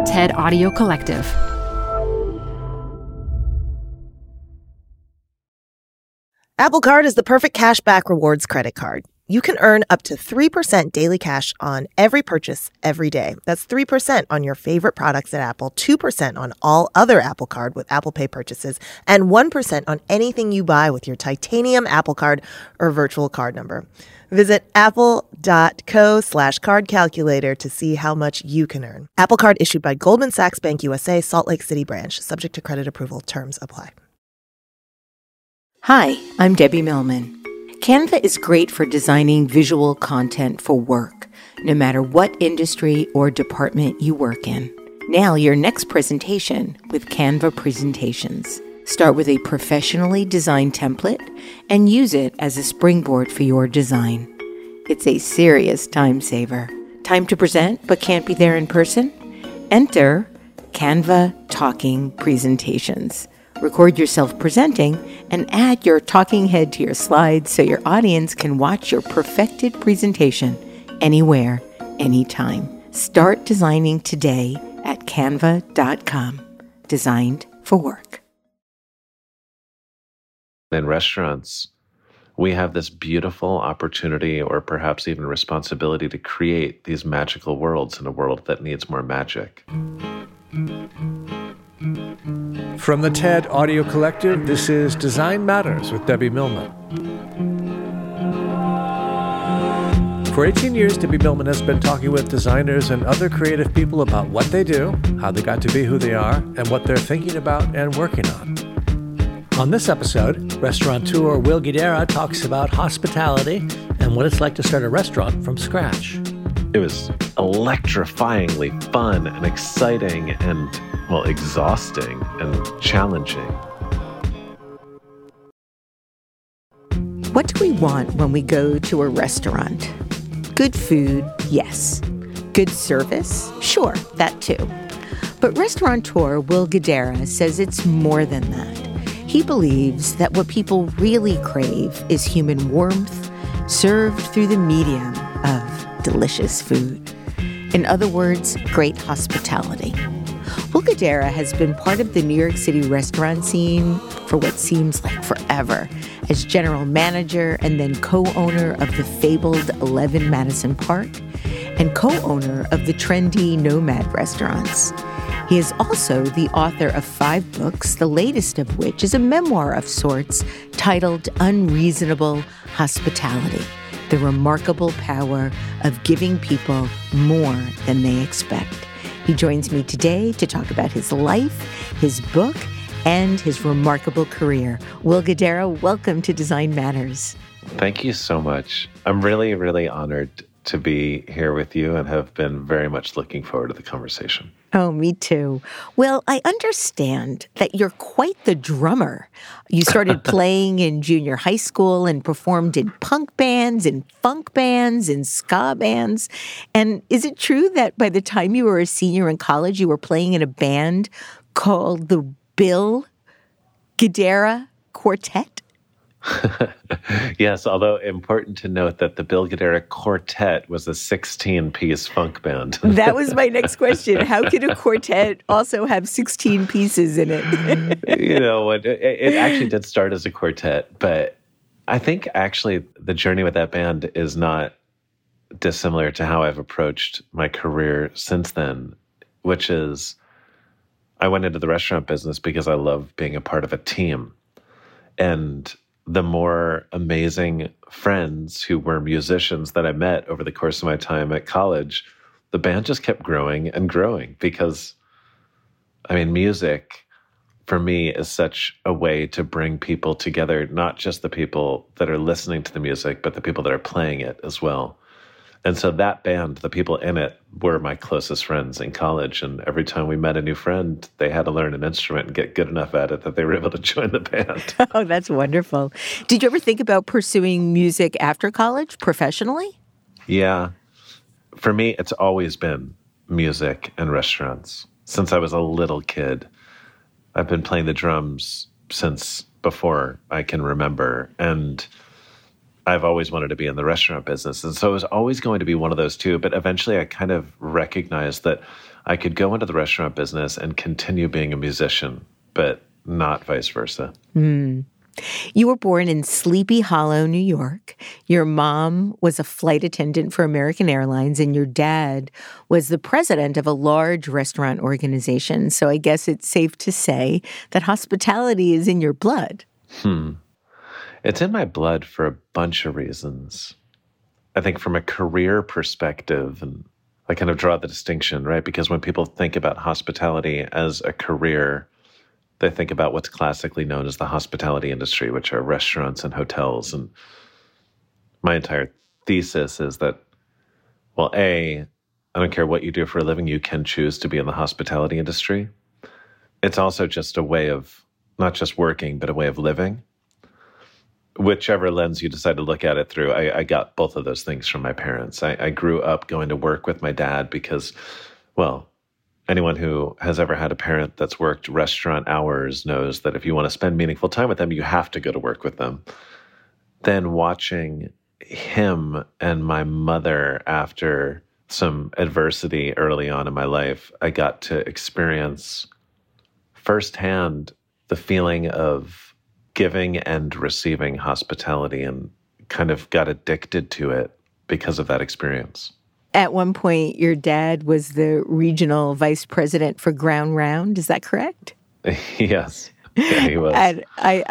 TED Audio Collective. Apple Card is the perfect cash back rewards credit card. You can earn up to 3% daily cash on every purchase every day. That's 3% on your favorite products at Apple, 2% on all other Apple Card with Apple Pay purchases, and 1% on anything you buy with your titanium Apple Card or virtual card number. Visit apple.co/card calculator to see how much you can earn. Apple Card issued by Goldman Sachs Bank USA, Salt Lake City branch. Subject to credit approval. Terms apply. Hi, I'm Debbie Millman. Canva is great for designing visual content for work, no matter what industry or department you work in. Nail your next presentation with Canva Presentations. Start with a professionally designed template and use it as a springboard for your design. It's a serious time saver. Time to present but can't be there in person? Enter Canva Talking Presentations. Record yourself presenting and add your talking head to your slides so your audience can watch your perfected presentation anywhere, anytime. Start designing today at canva.com. Designed for work. In restaurants, we have this beautiful opportunity or perhaps even responsibility to create these magical worlds in a world that needs more magic. From the TED Audio Collective, this is Design Matters with Debbie Millman. For 18 years, Debbie Millman has been talking with designers and other creative people about what they do, how they got to be who they are, and what they're thinking about and working on. On this episode, restaurateur Will Guidara talks about hospitality and what it's like to start a restaurant from scratch. It was electrifyingly fun and exciting and, well, exhausting and challenging. What do we want when we go to a restaurant? Good food, yes. Good service? Sure, that too. But restaurateur Will Guidara says it's more than that. He believes that what people really crave is human warmth served through the medium of delicious food. In other words, great hospitality. Will Guidara has been part of the New York City restaurant scene for what seems like forever, as general manager and then co-owner of the fabled 11 Madison Park and co-owner of the trendy Nomad restaurants. He is also the author of 5 books, the latest of which is a memoir of sorts titled Unreasonable Hospitality: The Remarkable Power of Giving People More Than They Expect. He joins me today to talk about his life, his book, and his remarkable career. Will Guidara, welcome to Design Matters. Thank you so much. I'm really, really honored to be here with you and have been very much looking forward to the conversation. Oh, me too. Well, I understand that you're quite the drummer. You started playing in junior high school and performed in punk bands, in funk bands, in ska bands. And is it true that by the time you were a senior in college, you were playing in a band called the Bill Guidara Quartet? Yes, although important to note that the Bill Guidara Quartet was a 16-piece funk band. That was my next question. How could a quartet also have 16 pieces in it? You know, it actually did start as a quartet, but I think actually the journey with that band is not dissimilar to how I've approached my career since then, which is I went into the restaurant business because I love being a part of a team. And the more amazing friends who were musicians that I met over the course of my time at college, the band just kept growing and growing because, I mean, music for me is such a way to bring people together, not just the people that are listening to the music, but the people that are playing it as well. And so that band, the people in it, were my closest friends in college. And every time we met a new friend, they had to learn an instrument and get good enough at it that they were able to join the band. Oh, that's wonderful. Did you ever think about pursuing music after college professionally? Yeah. For me, it's always been music and restaurants. Since I was a little kid, I've been playing the drums since before I can remember. And I've always wanted to be in the restaurant business. And so it was always going to be one of those two. But eventually I kind of recognized that I could go into the restaurant business and continue being a musician, but not vice versa. You were born in Sleepy Hollow, New York. Your mom was a flight attendant for American Airlines, and your dad was the president of a large restaurant organization. So I guess it's safe to say that hospitality is in your blood. It's in my blood for a bunch of reasons. I think from a career perspective, and I kind of draw the distinction, right? Because when people think about hospitality as a career, they think about what's classically known as the hospitality industry, which are restaurants and hotels. And my entire thesis is that, well, I don't care what you do for a living, you can choose to be in the hospitality industry. It's also just a way of not just working, but a way of living. Whichever lens you decide to look at it through, I got both of those things from my parents. I grew up going to work with my dad because, well, anyone who has ever had a parent that's worked restaurant hours knows that if you want to spend meaningful time with them, you have to go to work with them. Then watching him and my mother after some adversity early on in my life, I got to experience firsthand the feeling of giving and receiving hospitality, and kind of got addicted to it because of that experience. At one point, your dad was the regional vice president for Ground Round. Is that correct? Yes. Yeah, he was. And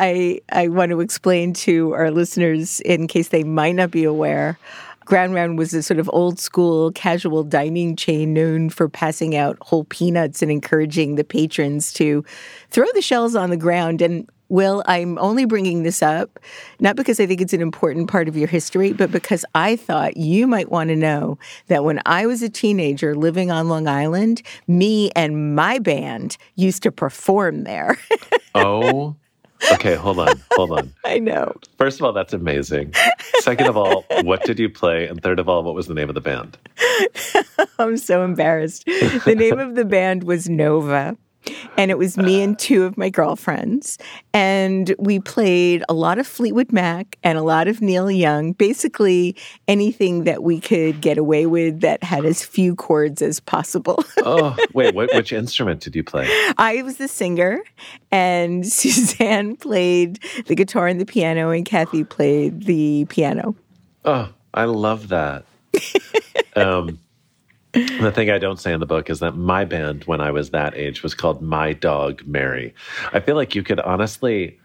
I want to explain to our listeners, in case they might not be aware, Ground Round was a sort of old school casual dining chain known for passing out whole peanuts and encouraging the patrons to throw the shells on the ground. And Will, I'm only bringing this up, not because I think it's an important part of your history, but because I thought you might want to know that when I was a teenager living on Long Island, me and my band used to perform there. Oh, okay, hold on. I know. First of all, that's amazing. Second of all, what did you play? And third of all, what was the name of the band? I'm so embarrassed. The name of the band was Nova. And it was me and two of my girlfriends. And we played a lot of Fleetwood Mac and a lot of Neil Young, basically anything that we could get away with that had as few chords as possible. Oh, wait, which instrument did you play? I was the singer, and Suzanne played the guitar and the piano, and Kathy played the piano. Oh, I love that. The thing I don't say in the book is that my band, when I was that age, was called My Dog Mary. I feel like you could honestly,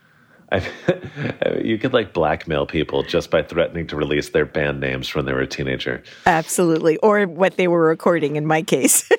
you could like blackmail people just by threatening to release their band names when they were a teenager. Absolutely. Or what they were recording in my case.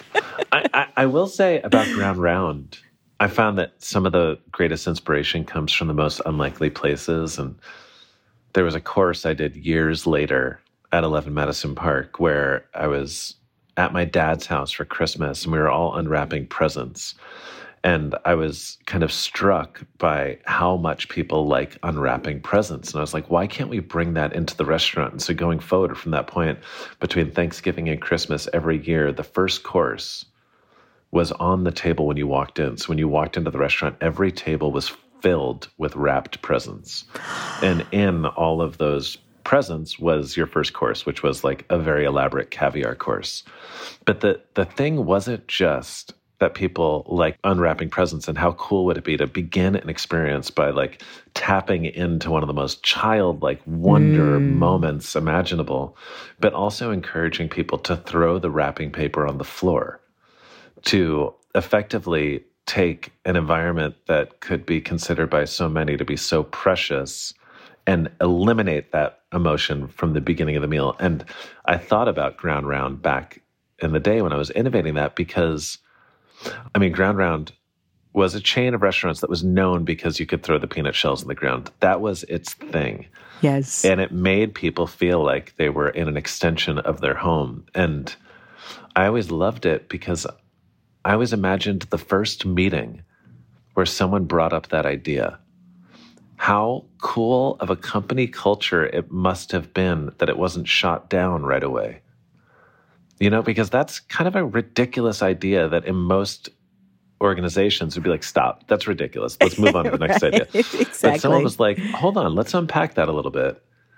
I will say about Ground Round, I found that some of the greatest inspiration comes from the most unlikely places. And there was a course I did years later at 11 Madison Park where I was at my dad's house for Christmas, and we were all unwrapping presents. And I was kind of struck by how much people like unwrapping presents. And I was like, why can't we bring that into the restaurant? And so going forward from that point, between Thanksgiving and Christmas every year, the first course was on the table when you walked in. So when you walked into the restaurant, every table was filled with wrapped presents. And in all of those presents was your first course, which was like a very elaborate caviar course. But the thing wasn't just that people like unwrapping presents, and how cool would it be to begin an experience by like tapping into one of the most childlike wonder moments imaginable, but also encouraging people to throw the wrapping paper on the floor, to effectively take an environment that could be considered by so many to be so precious and eliminate that emotion from the beginning of the meal. And I thought about Ground Round back in the day when I was innovating that, because, I mean, Ground Round was a chain of restaurants that was known because you could throw the peanut shells on the ground. That was its thing. Yes. And it made people feel like they were in an extension of their home. And I always loved it because I always imagined the first meeting where someone brought up that idea. How cool of a company culture it must have been that it wasn't shot down right away. You know, because that's kind of a ridiculous idea that in most organizations would be like, stop, that's ridiculous. Let's move on to the next idea. Exactly. But someone was like, hold on, let's unpack that a little bit.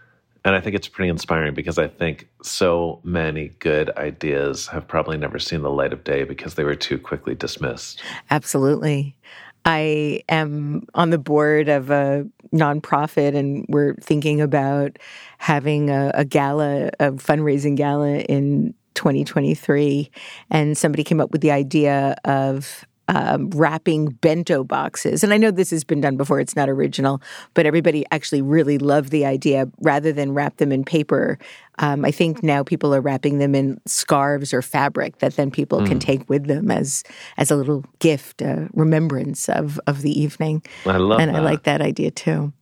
And I think it's pretty inspiring because I think so many good ideas have probably never seen the light of day because they were too quickly dismissed. Absolutely. I am on the board of a nonprofit, and we're thinking about having a gala, a fundraising gala in 2023. And somebody came up with the idea of wrapping bento boxes. And I know this has been done before, it's not original, but everybody actually really loved the idea. Rather than wrap them in paper, I think now people are wrapping them in scarves or fabric that then people can take with them as a little gift, a remembrance of the evening. I love that. And I like that idea too.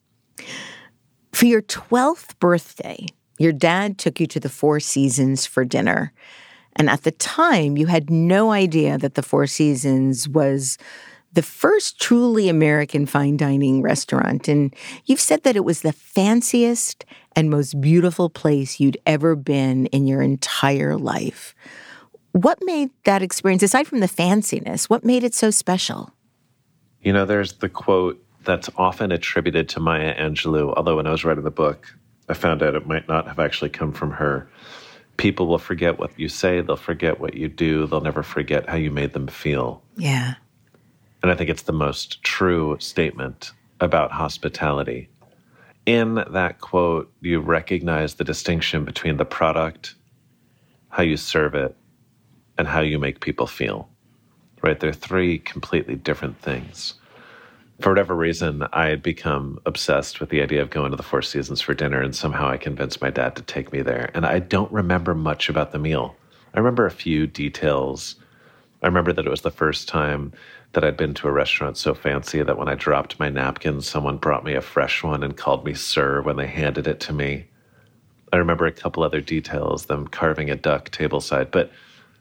For your 12th birthday, your dad took you to the Four Seasons for dinner. And at the time, you had no idea that the Four Seasons was the first truly American fine dining restaurant. And you've said that it was the fanciest and most beautiful place you'd ever been in your entire life. What made that experience, aside from the fanciness, what made it so special? You know, there's the quote that's often attributed to Maya Angelou, although when I was writing the book, I found out it might not have actually come from her. People will forget what you say, they'll forget what you do, they'll never forget how you made them feel. Yeah. And I think it's the most true statement about hospitality. In that quote, you recognize the distinction between the product, how you serve it, and how you make people feel. Right? They're three completely different things. For whatever reason, I had become obsessed with the idea of going to the Four Seasons for dinner, and somehow I convinced my dad to take me there. And I don't remember much about the meal. I remember a few details. I remember that it was the first time that I'd been to a restaurant so fancy that when I dropped my napkin, someone brought me a fresh one and called me sir when they handed it to me. I remember a couple other details, them carving a duck tableside. But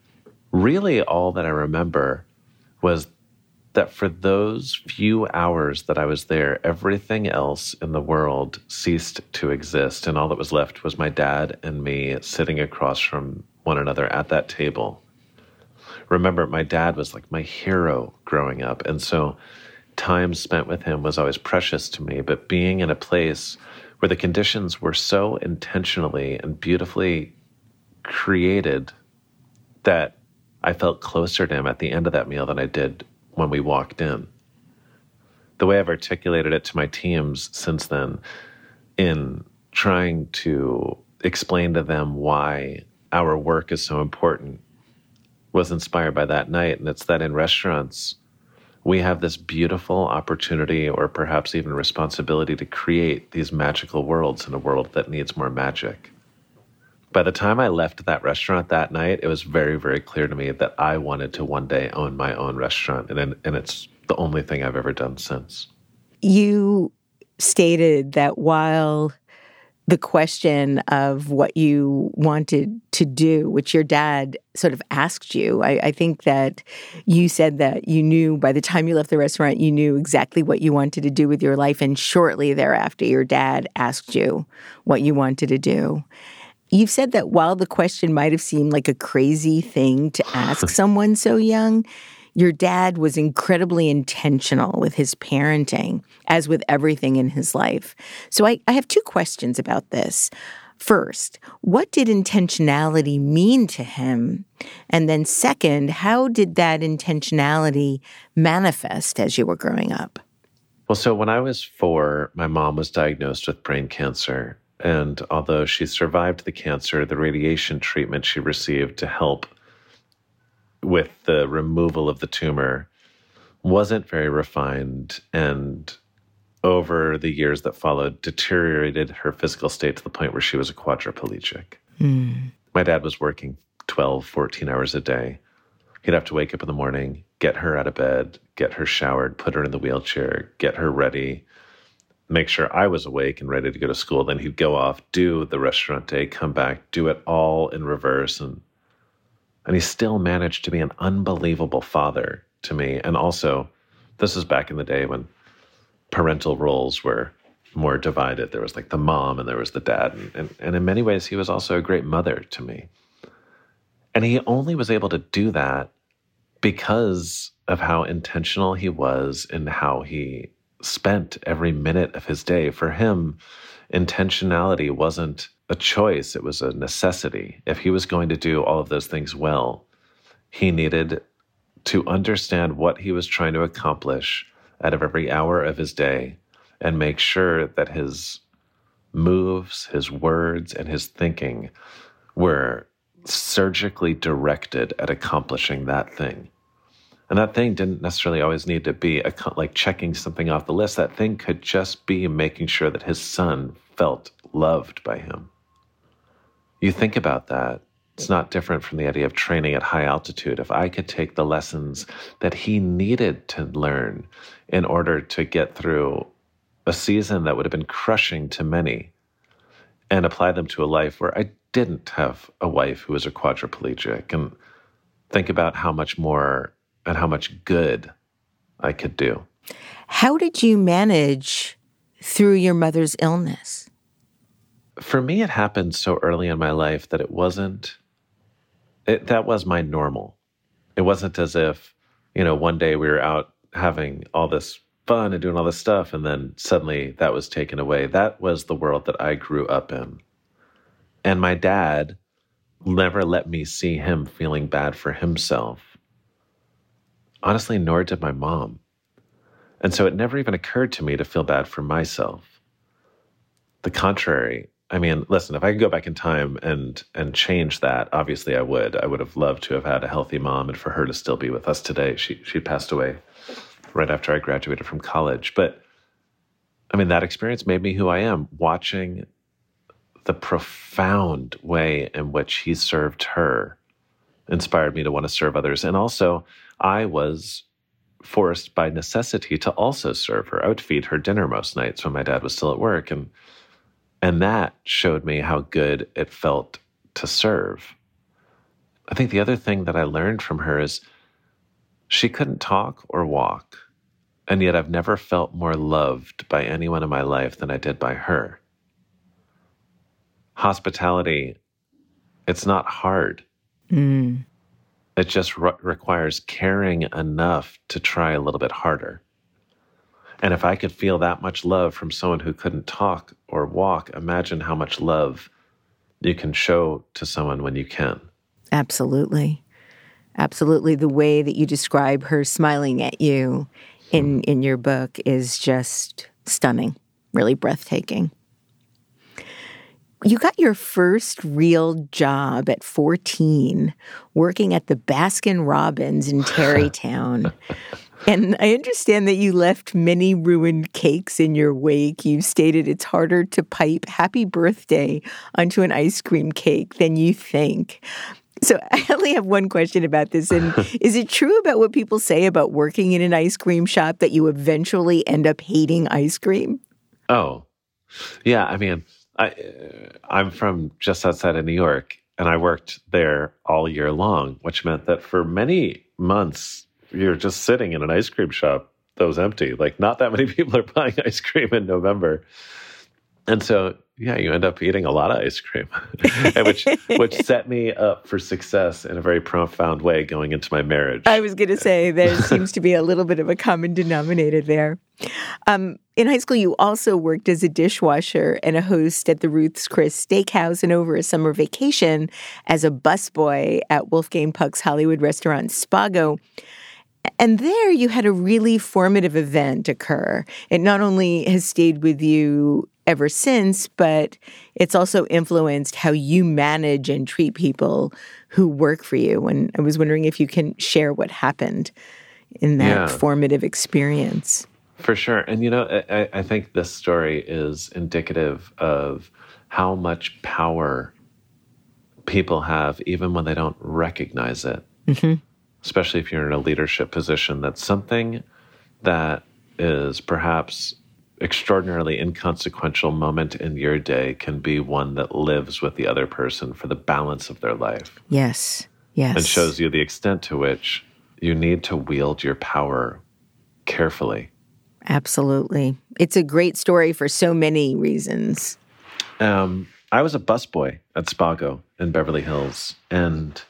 really all that I remember was that for those few hours that I was there, everything else in the world ceased to exist. And all that was left was my dad and me sitting across from one another at that table. Remember, my dad was like my hero growing up. And so time spent with him was always precious to me. But being in a place where the conditions were so intentionally and beautifully created that I felt closer to him at the end of that meal than I did when we walked in. The way I've articulated it to my teams since then, in trying to explain to them why our work is so important, was inspired by that night. And it's that in restaurants, we have this beautiful opportunity, or perhaps even responsibility, to create these magical worlds in a world that needs more magic. By the time I left that restaurant that night, it was very, very clear to me that I wanted to one day own my own restaurant. And it's the only thing I've ever done since. You stated that while the question of what you wanted to do, which your dad sort of asked you, I think that you said that you knew by the time you left the restaurant, you knew exactly what you wanted to do with your life. And shortly thereafter, your dad asked you what you wanted to do. You've said that while the question might have seemed like a crazy thing to ask someone so young, your dad was incredibly intentional with his parenting, as with everything in his life. So I have two questions about this. First, what did intentionality mean to him? And then second, how did that intentionality manifest as you were growing up? Well, so when I was 4, my mom was diagnosed with brain cancer. And although she survived the cancer, the radiation treatment she received to help with the removal of the tumor wasn't very refined, and over the years that followed, deteriorated her physical state to the point where she was a quadriplegic. My dad was working 12, 14 hours a day. He'd have to wake up in the morning, get her out of bed, get her showered, put her in the wheelchair, get her ready, make sure I was awake and ready to go to school. Then he'd go off, do the restaurant day, come back, do it all in reverse. And he still managed to be an unbelievable father to me. And also, this is back in the day when parental roles were more divided. There was like the mom and there was the dad. And in many ways, he was also a great mother to me. And he only was able to do that because of how intentional he was and how he spent every minute of his day. For him, intentionality wasn't a choice, it was a necessity. If he was going to do all of those things well, he needed to understand what he was trying to accomplish out of every hour of his day and make sure that his moves, his words, and his thinking were surgically directed at accomplishing that thing. And that thing didn't necessarily always need to be like checking something off the list. That thing could just be making sure that his son felt loved by him. You think about that. It's not different from the idea of training at high altitude. If I could take the lessons that he needed to learn in order to get through a season that would have been crushing to many and apply them to a life where I didn't have a wife who was a quadriplegic, and think about how much more and how much good I could do. How did you manage through your mother's illness? For me, it happened so early in my life that that was my normal. It wasn't as if, one day we were out having all this fun and doing all this stuff, and then suddenly that was taken away. That was the world that I grew up in. And my dad never let me see him feeling bad for himself. Honestly, nor did my mom. And so it never even occurred to me to feel bad for myself. The contrary. I mean, listen, if I could go back in time and change that, obviously I would. I would have loved to have had a healthy mom and for her to still be with us today. She passed away right after I graduated from college. But, I mean, that experience made me who I am, watching the profound way in which he served her inspired me to want to serve others. And also, I was forced by necessity to also serve her. I would feed her dinner most nights when my dad was still at work. And that showed me how good it felt to serve. I think the other thing that I learned from her is she couldn't talk or walk, and yet I've never felt more loved by anyone in my life than I did by her. Hospitality, it's not hard. It just requires caring enough to try a little bit harder. And if I could feel that much love from someone who couldn't talk or walk, imagine how much love you can show to someone when you can. Absolutely. Absolutely. The way that you describe her smiling at you in your book is just stunning, really breathtaking. You got your first real job at 14, working at the Baskin-Robbins in Tarrytown. And I understand that you left many ruined cakes in your wake. You stated it's harder to pipe happy birthday onto an ice cream cake than you think. So I only have one question about this. And is it true about what people say about working in an ice cream shop that you eventually end up hating ice cream? Oh, yeah. I mean, I'm from just outside of New York, and I worked there all year long, which meant that for many months, you're just sitting in an ice cream shop that was empty. Like, not that many people are buying ice cream in November. And so, yeah, you end up eating a lot of ice cream, which set me up for success in a very profound way going into my marriage. I was going to say, there seems to be a little bit of a common denominator there. In high school, you also worked as a dishwasher and a host at the Ruth's Chris Steakhouse, and over a summer vacation as a busboy at Wolfgang Puck's Hollywood restaurant Spago. And there you had a really formative event occur. It not only has stayed with you ever since, but it's also influenced how you manage and treat people who work for you. And I was wondering if you can share what happened in that formative experience. For sure. And, I think this story is indicative of how much power people have even when they don't recognize it. Mm-hmm. Especially if you're in a leadership position. That's something that is perhaps extraordinarily inconsequential moment in your day can be one that lives with the other person for the balance of their life. Yes. And shows you the extent to which you need to wield your power carefully. Absolutely. It's a great story for so many reasons. I was a busboy at Spago in Beverly Hills, and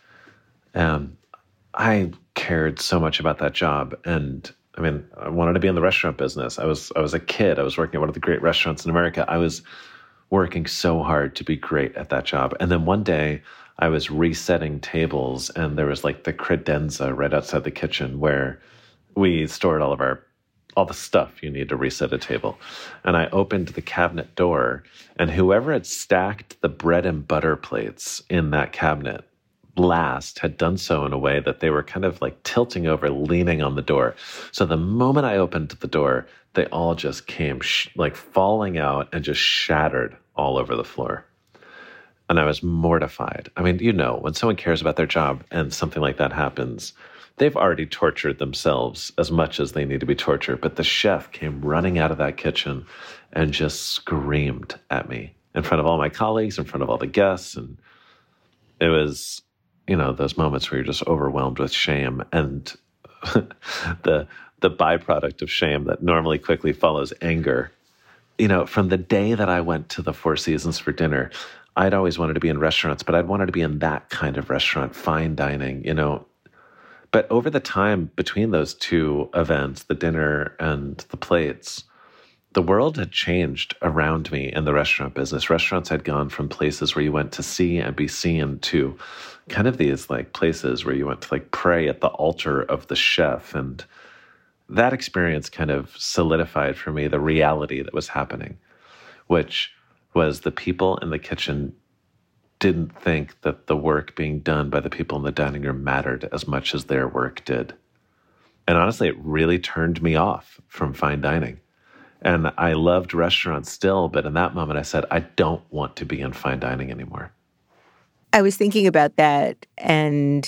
I cared so much about that job. And I mean, I wanted to be in the restaurant business. I was a kid. I was working at one of the great restaurants in America. I was working so hard to be great at that job. And then one day I was resetting tables, and there was like the credenza right outside the kitchen where we stored all the stuff you need to reset a table. And I opened the cabinet door, and whoever had stacked the bread and butter plates in that cabinet last had done so in a way that they were kind of like tilting over, leaning on the door. So the moment I opened the door, they all just came like falling out and just shattered all over the floor. And I was mortified. I mean, when someone cares about their job and something like that happens, they've already tortured themselves as much as they need to be tortured. But the chef came running out of that kitchen and just screamed at me in front of all my colleagues, in front of all the guests. And it was, those moments where you're just overwhelmed with shame, and the byproduct of shame that normally quickly follows anger. From the day that I went to the Four Seasons for dinner, I'd always wanted to be in restaurants, but I'd wanted to be in that kind of restaurant, fine dining, But over the time between those two events, the dinner and the plates, the world had changed around me in the restaurant business. Restaurants had gone from places where you went to see and be seen to kind of these like places where you went to like pray at the altar of the chef. And that experience kind of solidified for me the reality that was happening, which was the people in the kitchen didn't think that the work being done by the people in the dining room mattered as much as their work did. And honestly, it really turned me off from fine dining. And I loved restaurants still, but in that moment I said, I don't want to be in fine dining anymore. I was thinking about that, and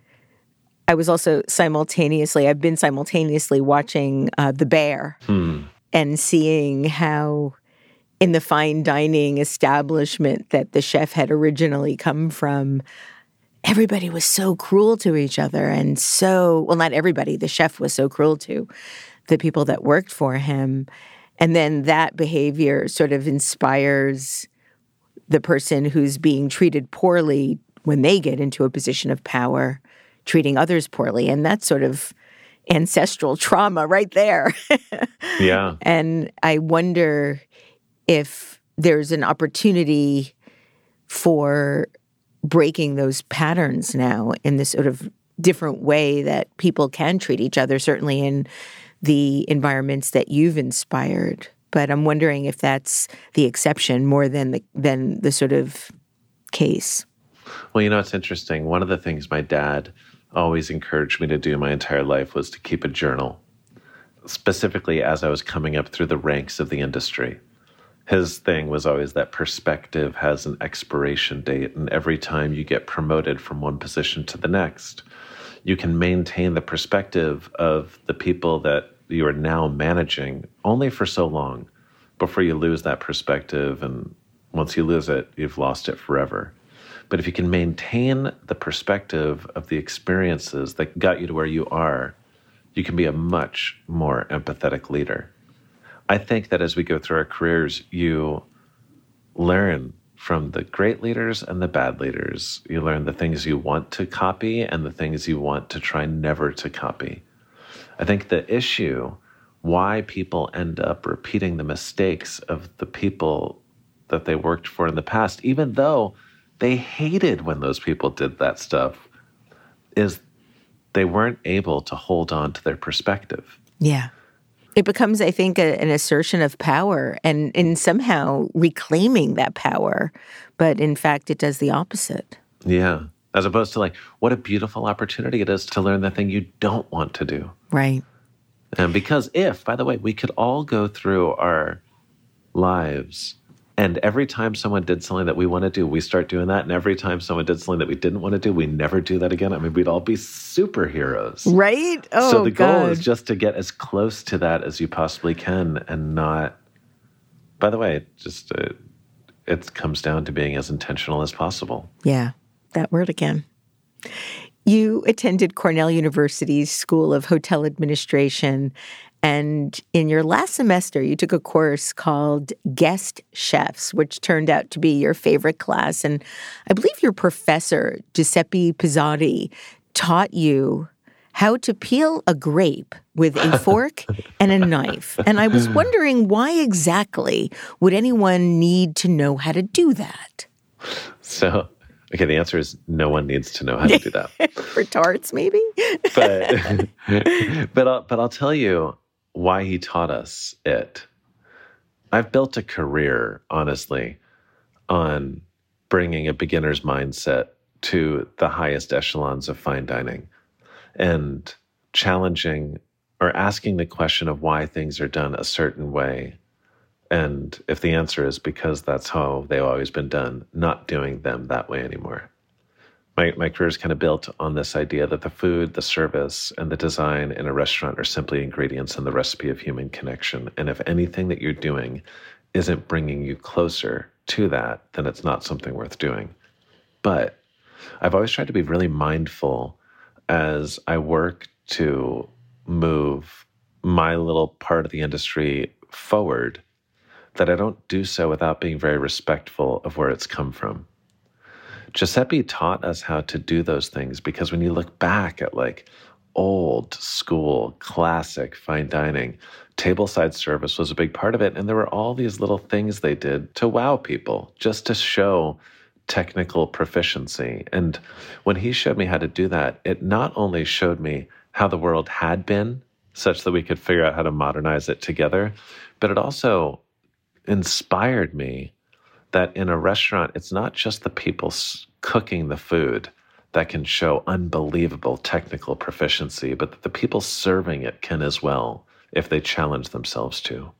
I was also I've been simultaneously watching The Bear and seeing how in the fine dining establishment that the chef had originally come from, everybody was so cruel to each other, and not everybody, the chef was so cruel to the people that worked for him. And then that behavior sort of inspires the person who's being treated poorly when they get into a position of power, treating others poorly. And that's sort of ancestral trauma right there. Yeah. And I wonder if there's an opportunity for breaking those patterns now in this sort of different way that people can treat each other, certainly in the environments that you've inspired. But I'm wondering if that's the exception more than the sort of case. Well, it's interesting. One of the things my dad always encouraged me to do my entire life was to keep a journal, specifically as I was coming up through the ranks of the industry. His thing was always that perspective has an expiration date, and every time you get promoted from one position to the next, you can maintain the perspective of the people that you are now managing only for so long before you lose that perspective. And once you lose it, you've lost it forever. But if you can maintain the perspective of the experiences that got you to where you are, you can be a much more empathetic leader. I think that as we go through our careers, you learn from the great leaders and the bad leaders. You learn the things you want to copy and the things you want to try never to copy. I think the issue, why people end up repeating the mistakes of the people that they worked for in the past, even though they hated when those people did that stuff, is they weren't able to hold on to their perspective. Yeah. It becomes, I think, an assertion of power and somehow reclaiming that power. But in fact, it does the opposite. Yeah. As opposed to what a beautiful opportunity it is to learn the thing you don't want to do. Right. And because by the way, we could all go through our lives, and every time someone did something that we want to do, we start doing that. And every time someone did something that we didn't want to do, we never do that again. I mean, we'd all be superheroes. Right? Oh, so the goal God. is just to get as close to that as you possibly can and not, by the way, just it comes down to being as intentional as possible. Yeah, that word again. You attended Cornell University's School of Hotel Administration, and in your last semester, you took a course called Guest Chefs, which turned out to be your favorite class. And I believe your professor, Giuseppe Pizzotti, taught you how to peel a grape with a fork and a knife. And I was wondering, why exactly would anyone need to know how to do that? So, okay, the answer is no one needs to know how to do that. For tarts, maybe? But I'll tell you why he taught us it. I've built a career, honestly, on bringing a beginner's mindset to the highest echelons of fine dining and challenging or asking the question of why things are done a certain way. And if the answer is because that's how they've always been done, not doing them that way anymore. My career is kind of built on this idea that the food, the service, and the design in a restaurant are simply ingredients in the recipe of human connection. And if anything that you're doing isn't bringing you closer to that, then it's not something worth doing. But I've always tried to be really mindful as I work to move my little part of the industry forward, that I don't do so without being very respectful of where it's come from. Giuseppe taught us how to do those things because when you look back at like old school, classic fine dining, tableside service was a big part of it. And there were all these little things they did to wow people, just to show technical proficiency. And when he showed me how to do that, it not only showed me how the world had been, such that we could figure out how to modernize it together, but it also inspired me that in a restaurant, it's not just the people cooking the food that can show unbelievable technical proficiency, but that the people serving it can as well, if they challenge themselves to.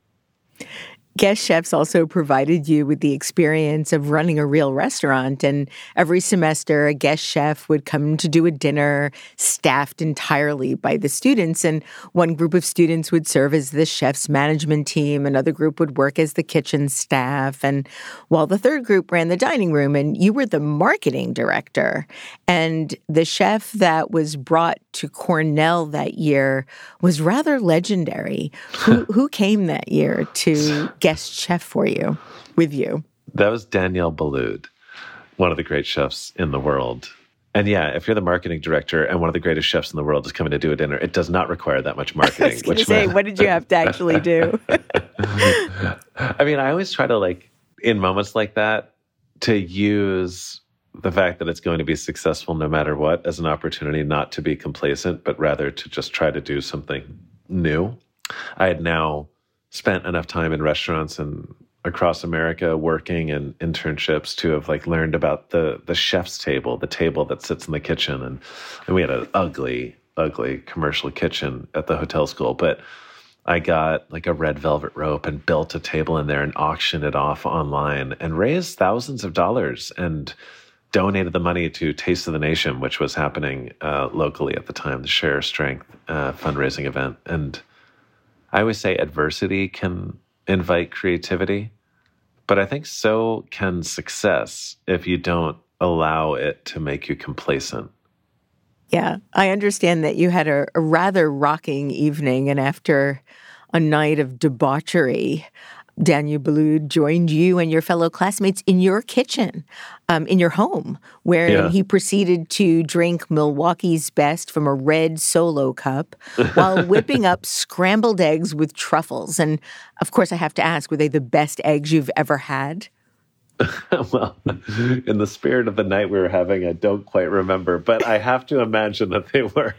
Guest chefs also provided you with the experience of running a real restaurant. And every semester, a guest chef would come to do a dinner staffed entirely by the students. And one group of students would serve as the chef's management team. Another group would work as the kitchen staff. And while the third group ran the dining room, and you were the marketing director. And the chef that was brought to Cornell that year was rather legendary. Who came that year to guest chef with you? That was Daniel Boulud, one of the great chefs in the world. And yeah, if you're the marketing director and one of the greatest chefs in the world is coming to do a dinner, it does not require that much marketing. I was going to say, what did you have to actually do? I mean, I always try to, like, in moments like that, to use the fact that it's going to be successful no matter what as an opportunity not to be complacent, but rather to just try to do something new. I had now spent enough time in restaurants and across America working in internships to have like learned about the chef's table, the table that sits in the kitchen. And we had an ugly commercial kitchen at the hotel school, but I got like a red velvet rope and built a table in there and auctioned it off online and raised thousands of dollars and donated the money to Taste of the Nation, which was happening locally at the time, the Share Strength fundraising event. And I always say adversity can invite creativity, but I think so can success if you don't allow it to make you complacent. Yeah, I understand that you had a rather rocking evening, and after a night of debauchery, Daniel Boulud joined you and your fellow classmates in your kitchen, in your home, where he proceeded to drink Milwaukee's Best from a red Solo cup while whipping up scrambled eggs with truffles. And, of course, I have to ask, were they the best eggs you've ever had? Well, in the spirit of the night we were having, I don't quite remember, but I have to imagine that they were.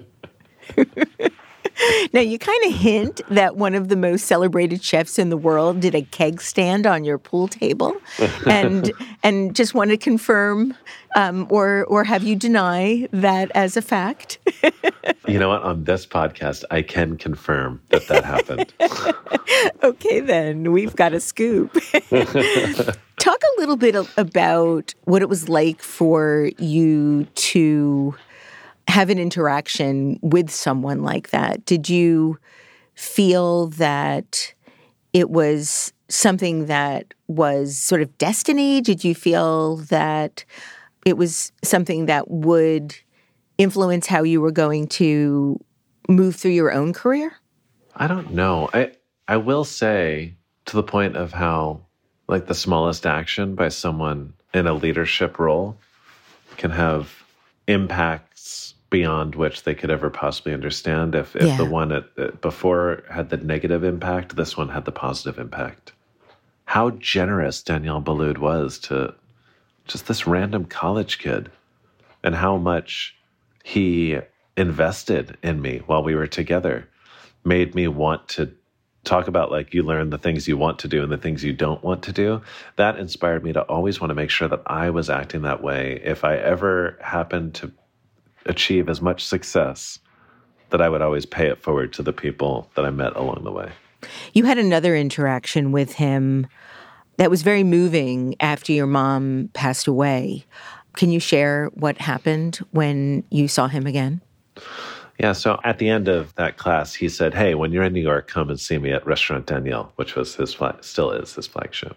Now, you kind of hint that one of the most celebrated chefs in the world did a keg stand on your pool table, and just want to confirm or have you deny that as a fact. You know what? On this podcast, I can confirm that happened. Okay, then. We've got a scoop. Talk a little bit about what it was like for you to have an interaction with someone like that. Did you feel that it was something that was sort of destiny? Did you feel that it was something that would influence how you were going to move through your own career? I don't know. I will say, to the point of how, like, the smallest action by someone in a leadership role can have impacts beyond which they could ever possibly understand. If the one before had the negative impact, this one had the positive impact. How generous Daniel Boulud was to just this random college kid, and how much he invested in me while we were together, made me want to talk about, like, you learn the things you want to do and the things you don't want to do. That inspired me to always want to make sure that I was acting that way. If I ever happened to achieve as much success, that I would always pay it forward to the people that I met along the way. You had another interaction with him that was very moving after your mom passed away. Can you share what happened when you saw him again? Yeah, so at the end of that class, he said, hey, when you're in New York, come and see me at Restaurant Daniel, which was still is his flagship.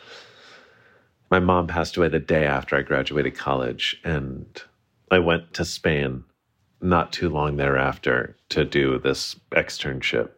My mom passed away the day after I graduated college, and I went to Spain not too long thereafter to do this externship.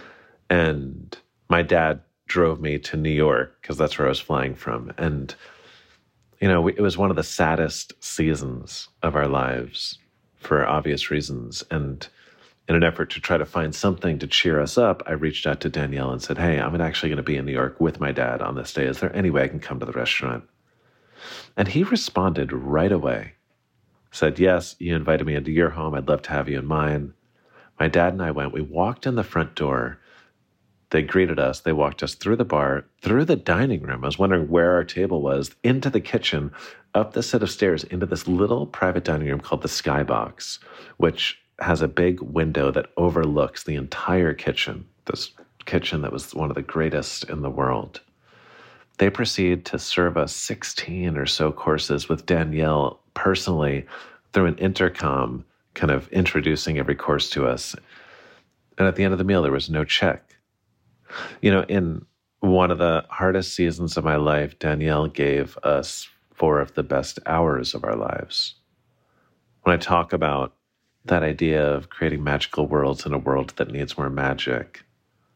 And my dad drove me to New York because that's where I was flying from. And, it was one of the saddest seasons of our lives for obvious reasons. And in an effort to try to find something to cheer us up, I reached out to Danielle and said, hey, I'm actually going to be in New York with my dad on this day. Is there any way I can come to the restaurant? And he responded right away. Said, yes, you invited me into your home. I'd love to have you in mine. My dad and I went. We walked in the front door. They greeted us. They walked us through the bar, through the dining room. I was wondering where our table was, into the kitchen, up the set of stairs, into this little private dining room called the Skybox, which has a big window that overlooks the entire kitchen, this kitchen that was one of the greatest in the world. They proceed to serve us 16 or so courses with Danielle personally through an intercom, kind of introducing every course to us. And at the end of the meal, there was no check. In one of the hardest seasons of my life, Danielle gave us 4 of the best hours of our lives. When I talk about that idea of creating magical worlds in a world that needs more magic,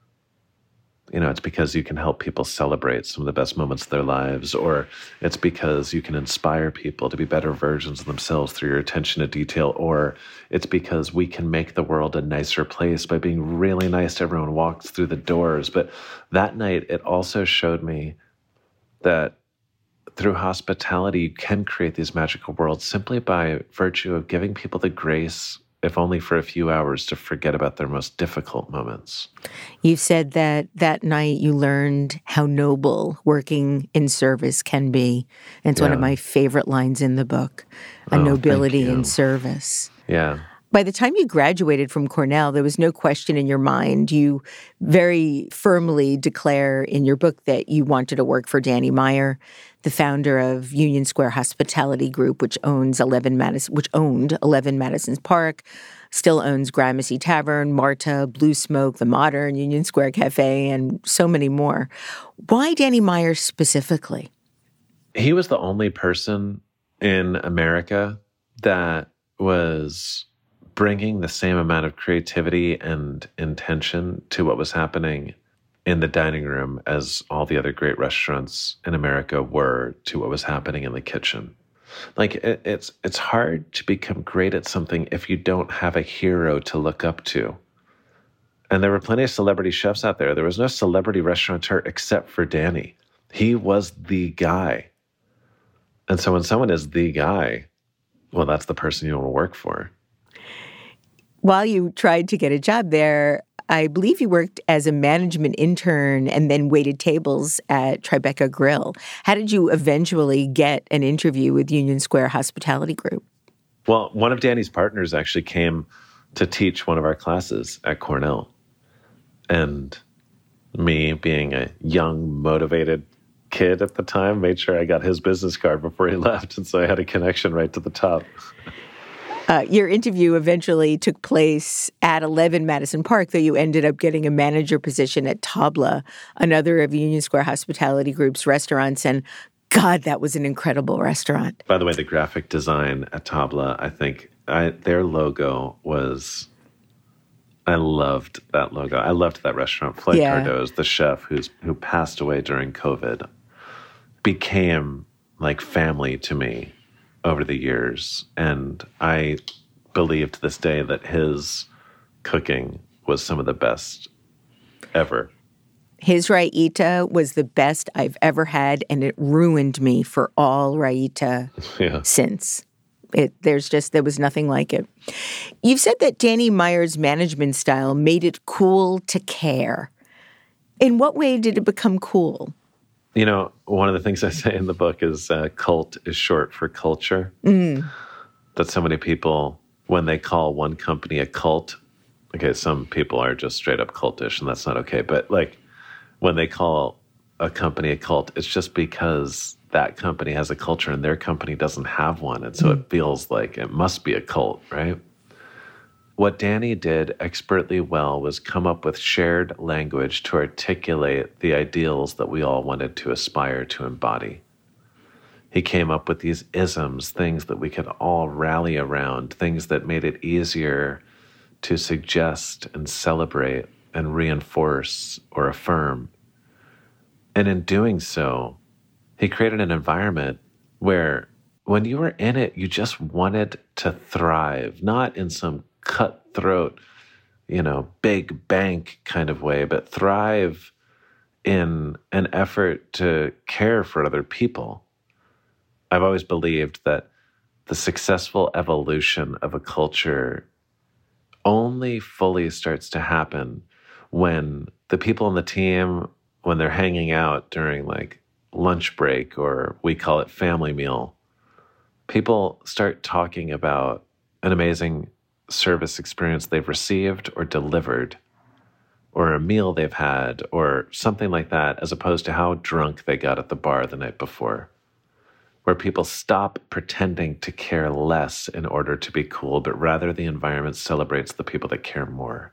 it's because you can help people celebrate some of the best moments of their lives, or it's because you can inspire people to be better versions of themselves through your attention to detail, or it's because we can make the world a nicer place by being really nice to everyone who walks through the doors. But that night, it also showed me that through hospitality, you can create these magical worlds simply by virtue of giving people the grace, if only for a few hours, to forget about their most difficult moments. You said that night you learned how noble working in service can be. And it's one of my favorite lines in the book, a nobility in service. Yeah. By the time you graduated from Cornell, there was no question in your mind. You very firmly declare in your book that you wanted to work for Danny Meyer, the founder of Union Square Hospitality Group, which owned 11 Madison Park, still owns Gramercy Tavern, Marta, Blue Smoke, the Modern, Union Square Cafe, and so many more. Why Danny Meyer specifically? He was the only person in America that was bringing the same amount of creativity and intention to what was happening in the dining room as all the other great restaurants in America were to what was happening in the kitchen. Like, it's hard to become great at something if you don't have a hero to look up to. And there were plenty of celebrity chefs out there. There was no celebrity restaurateur except for Danny. He was the guy. And so when someone is the guy, well, that's the person you want to work for. While you tried to get a job there, I believe you worked as a management intern and then waited tables at Tribeca Grill. How did you eventually get an interview with Union Square Hospitality Group? Well, one of Danny's partners actually came to teach one of our classes at Cornell. And me, being a young, motivated kid at the time, made sure I got his business card before he left. And so I had a connection right to the top. Your interview eventually took place at 11 Madison Park, though you ended up getting a manager position at Tabla, another of Union Square Hospitality Group's restaurants. And God, that was an incredible restaurant. By the way, the graphic design at Tabla, I think their logo was... I loved that logo. I loved that restaurant. Floyd Cardoz, the chef who passed away during COVID, became like family to me over the years. And I believe to this day that his cooking was some of the best ever. His raita was the best I've ever had, and it ruined me for all raita since. There was nothing like it. You've said that Danny Meyer's management style made it cool to care. In what way did it become cool? You know, one of the things I say in the book is cult is short for culture. That so many people, when they call one company a cult, okay, some people are just straight up cultish, and that's not okay. But like when they call a company a cult, it's just because that company has a culture and their company doesn't have one. And so it feels like it must be a cult, right? What Danny did expertly well was come up with shared language to articulate the ideals that we all wanted to aspire to embody. He came up with these isms, things that we could all rally around, things that made it easier to suggest and celebrate and reinforce or affirm. And in doing so, he created an environment where when you were in it, you just wanted to thrive, not in some cutthroat, big bank kind of way, but thrive in an effort to care for other people. I've always believed that the successful evolution of a culture only fully starts to happen when the people on the team, when they're hanging out during like lunch break, or we call it family meal, people start talking about an amazing service experience they've received or delivered, or a meal they've had, or something like that, as opposed to how drunk they got at the bar the night before, where people stop pretending to care less in order to be cool, but rather the environment celebrates the people that care more.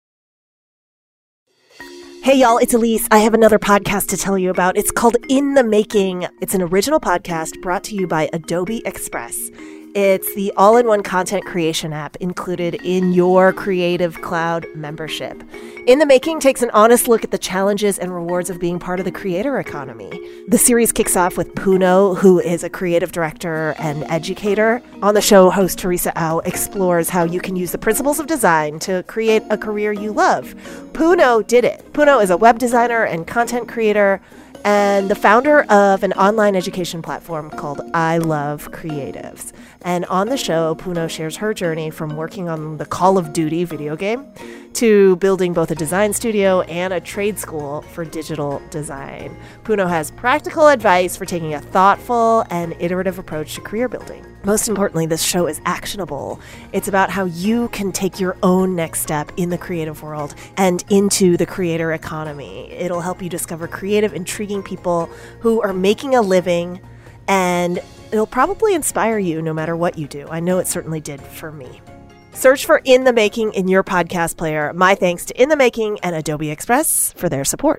Hey y'all, it's Elise. I have another podcast to tell you about. It's called In the Making. It's an original podcast brought to you by Adobe Express. It's the all-in-one content creation app included in your Creative Cloud membership. In the Making takes an honest look at the challenges and rewards of being part of the creator economy. The series kicks off with Puno, who is a creative director and educator. On the show, host Teresa Au explores how you can use the principles of design to create a career you love. Puno did it. Puno is a web designer and content creator and the founder of an online education platform called I Love Creatives. And on the show, Puno shares her journey from working on the Call of Duty video game to building both a design studio and a trade school for digital design. Puno has practical advice for taking a thoughtful and iterative approach to career building. Most importantly, this show is actionable. It's about how you can take your own next step in the creative world and into the creator economy. It'll help you discover creative, intriguing people who are making a living, and it'll probably inspire you no matter what you do. I know it certainly did for me. Search for In the Making in your podcast player. My thanks to In the Making and Adobe Express for their support.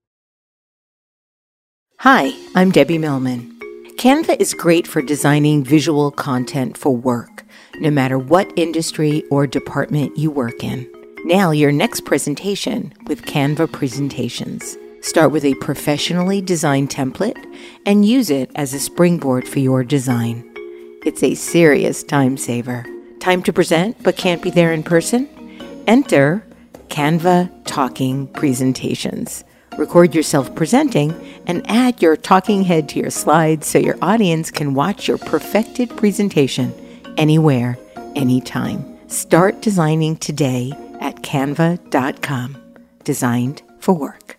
Hi, I'm Debbie Millman. Canva is great for designing visual content for work, no matter what industry or department you work in. Nail your next presentation with Canva Presentations. Start with a professionally designed template and use it as a springboard for your design. It's a serious time saver. Time to present but can't be there in person? Enter Canva Talking Presentations. Record yourself presenting and add your talking head to your slides so your audience can watch your perfected presentation anywhere, anytime. Start designing today at canva.com. Designed for work.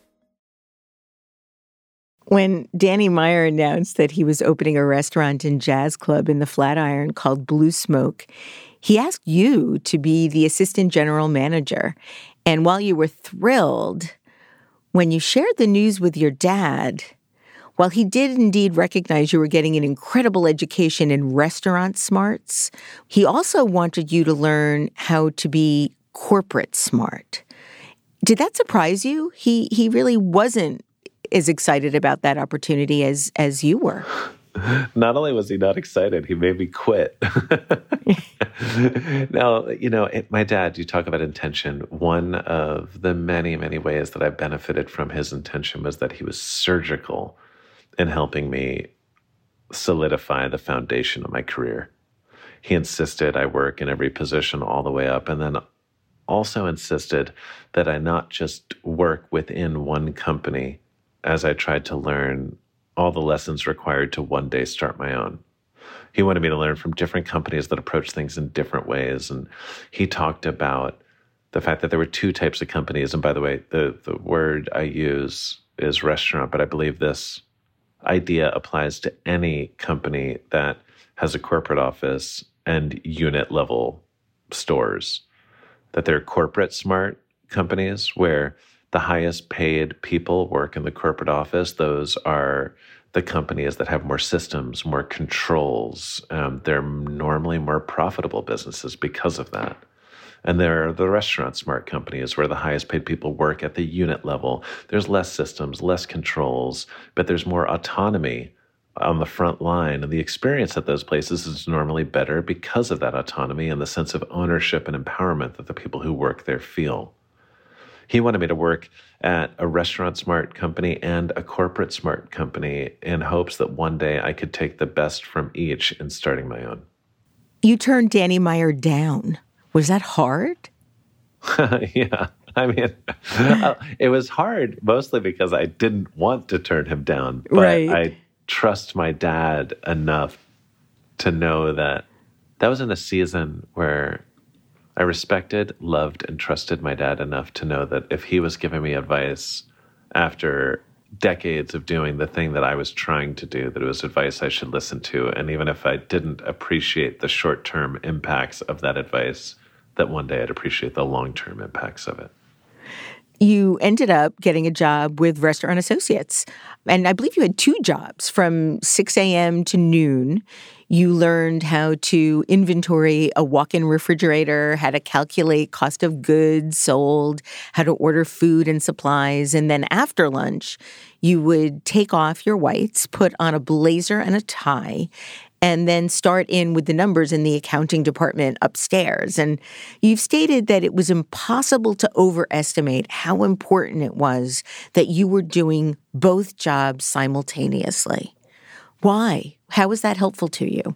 When Danny Meyer announced that he was opening a restaurant and jazz club in the Flatiron called Blue Smoke, he asked you to be the assistant general manager. And while you were thrilled, when you shared the news with your dad, while he did indeed recognize you were getting an incredible education in restaurant smarts, he also wanted you to learn how to be corporate smart. Did that surprise you? He really wasn't as excited about that opportunity as you were. Not only was he not excited, he made me quit. Now, my dad, you talk about intention. One of the many, many ways that I benefited from his intention was that he was surgical in helping me solidify the foundation of my career. he insisted I work in every position all the way up, and then also insisted that I not just work within one company as I tried to learn all the lessons required to one day start my own. He wanted me to learn from different companies that approach things in different ways. And he talked about the fact that there were two types of companies. And by the way, the word I use is restaurant, but I believe this idea applies to any company that has a corporate office and unit level stores. That they're corporate smart companies where the highest paid people work in the corporate office. Those are the companies that have more systems, more controls. They're normally more profitable businesses because of that. And there are the restaurant smart companies where the highest paid people work at the unit level. There's less systems, less controls, but there's more autonomy on the front line. And the experience at those places is normally better because of that autonomy and the sense of ownership and empowerment that the people who work there feel. He wanted me to work at a restaurant smart company and a corporate smart company in hopes that one day I could take the best from each in starting my own. You turned Danny Meyer down. Was that hard? Yeah. I mean, it was hard mostly because I didn't want to turn him down. But right. I trust my dad enough to know that was in a season where I respected, loved, and trusted my dad enough to know that if he was giving me advice after decades of doing the thing that I was trying to do, that it was advice I should listen to. And even if I didn't appreciate the short-term impacts of that advice, that one day I'd appreciate the long-term impacts of it. You ended up getting a job with Restaurant Associates. And I believe you had two jobs from 6 a.m. to noon. You learned how to inventory a walk-in refrigerator, how to calculate cost of goods sold, how to order food and supplies. And then after lunch, you would take off your whites, put on a blazer and a tie, and then start in with the numbers in the accounting department upstairs. And you've stated that it was impossible to overestimate how important it was that you were doing both jobs simultaneously. Why? How was that helpful to you?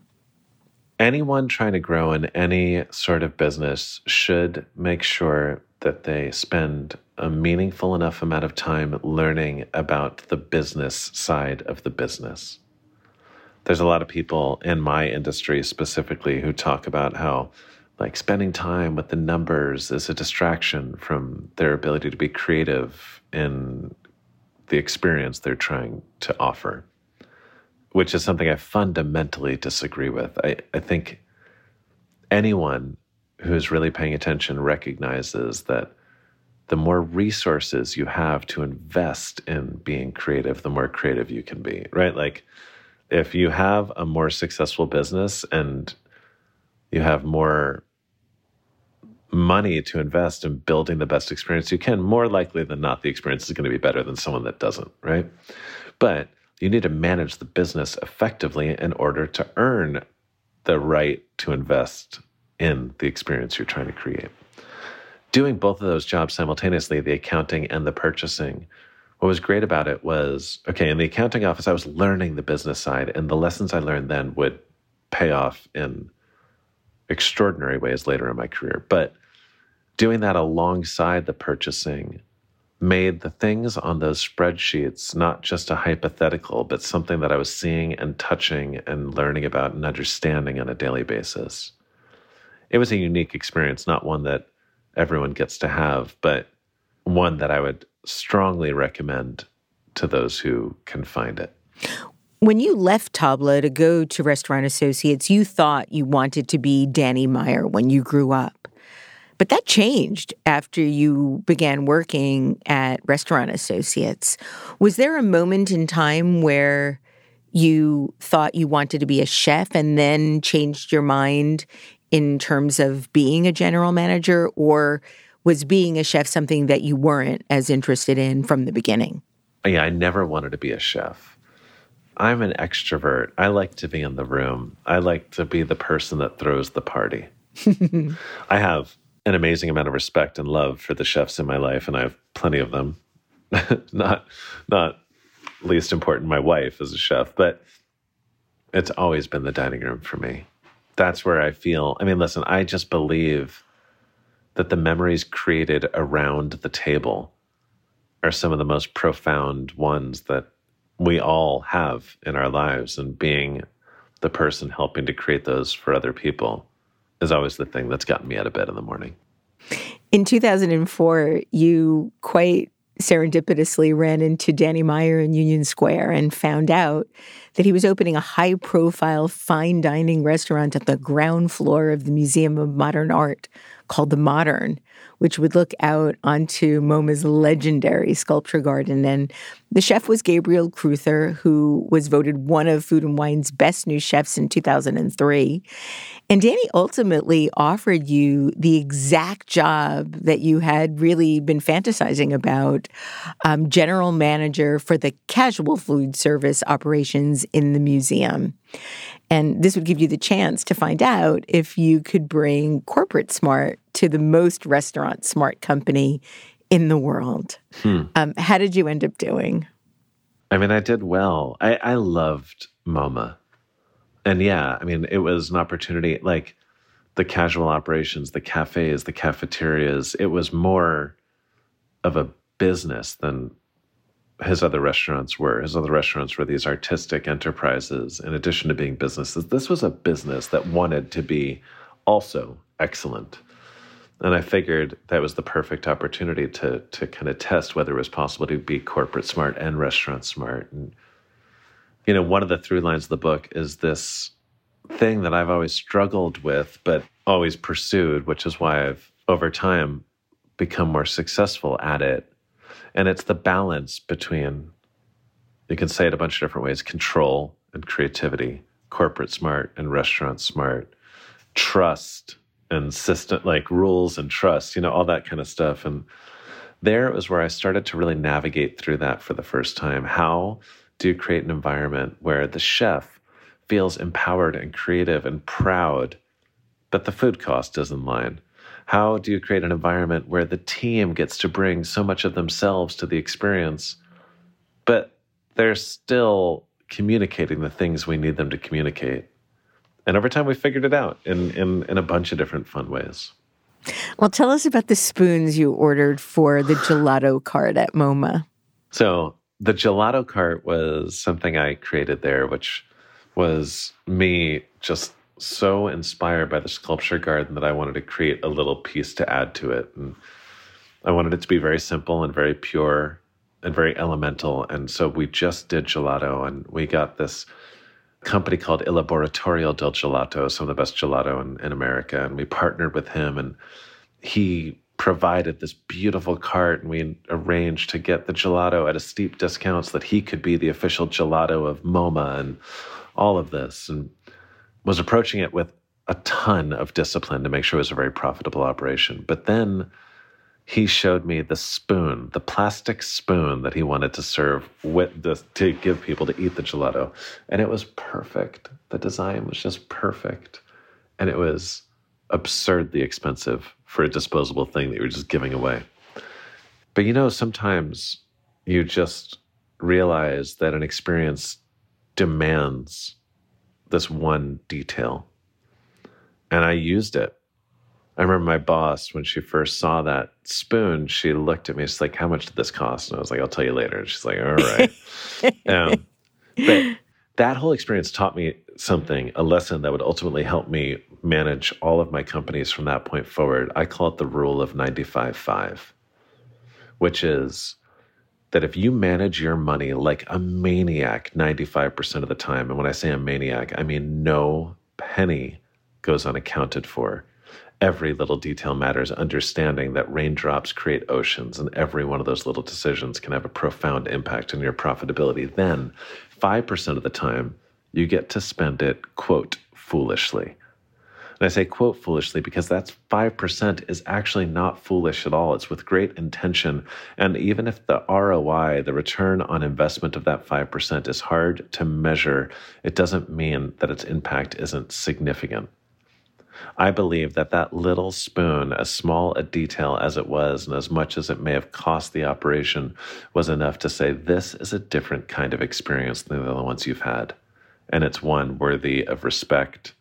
Anyone trying to grow in any sort of business should make sure that they spend a meaningful enough amount of time learning about the business side of the business. There's a lot of people in my industry specifically who talk about how like spending time with the numbers is a distraction from their ability to be creative in the experience they're trying to offer, which is something I fundamentally disagree with. I think anyone who's really paying attention recognizes that the more resources you have to invest in being creative, the more creative you can be, right? Like, if you have a more successful business and you have more money to invest in building the best experience you can, more likely than not, the experience is going to be better than someone that doesn't, right? But you need to manage the business effectively in order to earn the right to invest in the experience you're trying to create. Doing both of those jobs simultaneously, the accounting and the purchasing, what was great about it was, okay, in the accounting office, I was learning the business side, and the lessons I learned then would pay off in extraordinary ways later in my career. But doing that alongside the purchasing made the things on those spreadsheets not just a hypothetical, but something that I was seeing and touching and learning about and understanding on a daily basis. It was a unique experience, not one that everyone gets to have, but one that I would strongly recommend to those who can find it. When you left Tabla to go to Restaurant Associates, you thought you wanted to be Danny Meyer when you grew up. But that changed after you began working at Restaurant Associates. Was there a moment in time where you thought you wanted to be a chef and then changed your mind in terms of being a general manager, or was being a chef something that you weren't as interested in from the beginning? Yeah, I never wanted to be a chef. I'm an extrovert. I like to be in the room. I like to be the person that throws the party. I have an amazing amount of respect and love for the chefs in my life, and I have plenty of them. Not least important, my wife is a chef, but it's always been the dining room for me. that's where I feel, I mean, listen, I just believe that the memories created around the table are some of the most profound ones that we all have in our lives. And being the person helping to create those for other people is always the thing that's gotten me out of bed in the morning. In 2004, you quite serendipitously ran into Danny Meyer in Union Square and found out that he was opening a high-profile fine dining restaurant at the ground floor of the Museum of Modern Art called The Modern, which would look out onto MoMA's legendary sculpture garden. And the chef was Gabriel Cruther, who was voted one of Food and Wine's best new chefs in 2003. And Danny ultimately offered you the exact job that you had really been fantasizing about, general manager for the casual food service operations in the museum. And this would give you the chance to find out if you could bring corporate smart to the most restaurant smart company in the world. How did you end up doing? I mean, I did well. I loved MoMA. And yeah, I mean, it was an opportunity, like the casual operations, the cafes, the cafeterias. It was more of a business than his other restaurants were. His other restaurants were these artistic enterprises in addition to being businesses. This was a business that wanted to be also excellent. And I figured that was the perfect opportunity to kind of test whether it was possible to be corporate smart and restaurant smart. And, you know, one of the through lines of the book is this thing that I've always struggled with, but always pursued, which is why I've, over time, become more successful at it. And it's the balance between, you can say it a bunch of different ways, control and creativity, corporate smart and restaurant smart, trust and system, like rules and trust, you know, all that kind of stuff. And there was where I started to really navigate through that for the first time. How do you create an environment where the chef feels empowered and creative and proud, but the food cost is in line? How do you create an environment where the team gets to bring so much of themselves to the experience, but they're still communicating the things we need them to communicate? And over time, we figured it out in a bunch of different fun ways. Well, tell us about the spoons you ordered for the gelato cart at MoMA. So the gelato cart was something I created there, which was me just so inspired by the sculpture garden that I wanted to create a little piece to add to it. And I wanted it to be very simple and very pure and very elemental. And so we just did gelato, and we got this company called Il Laboratorio del Gelato, some of the best gelato in America. And we partnered with him, and he provided this beautiful cart, and we arranged to get the gelato at a steep discount so that he could be the official gelato of MoMA and all of this. And was approaching it with a ton of discipline to make sure it was a very profitable operation. But then he showed me the spoon, the plastic spoon that he wanted to serve with this, to give people to eat the gelato. And it was perfect. The design was just perfect. And it was absurdly expensive for a disposable thing that you were just giving away. But you know, sometimes you just realize that an experience demands this one detail. And I used it. I remember my boss, when she first saw that spoon, she looked at me, she's like, "How much did this cost?" And I was like, "I'll tell you later." And she's like, "All right." But that whole experience taught me something, a lesson that would ultimately help me manage all of my companies from that point forward. I call it the rule of 95-5, which is that if you manage your money like a maniac 95% of the time, and when I say a maniac, I mean no penny goes unaccounted for. Every little detail matters, understanding that raindrops create oceans, and every one of those little decisions can have a profound impact on your profitability. Then 5% of the time, you get to spend it, quote, foolishly. And I say, quote, foolishly, because that's 5% is actually not foolish at all. It's with great intention. And even if the ROI, the return on investment of that 5% is hard to measure, it doesn't mean that its impact isn't significant. I believe that that little spoon, as small a detail as it was, and as much as it may have cost the operation, was enough to say, this is a different kind of experience than the other ones you've had. And it's one worthy of respect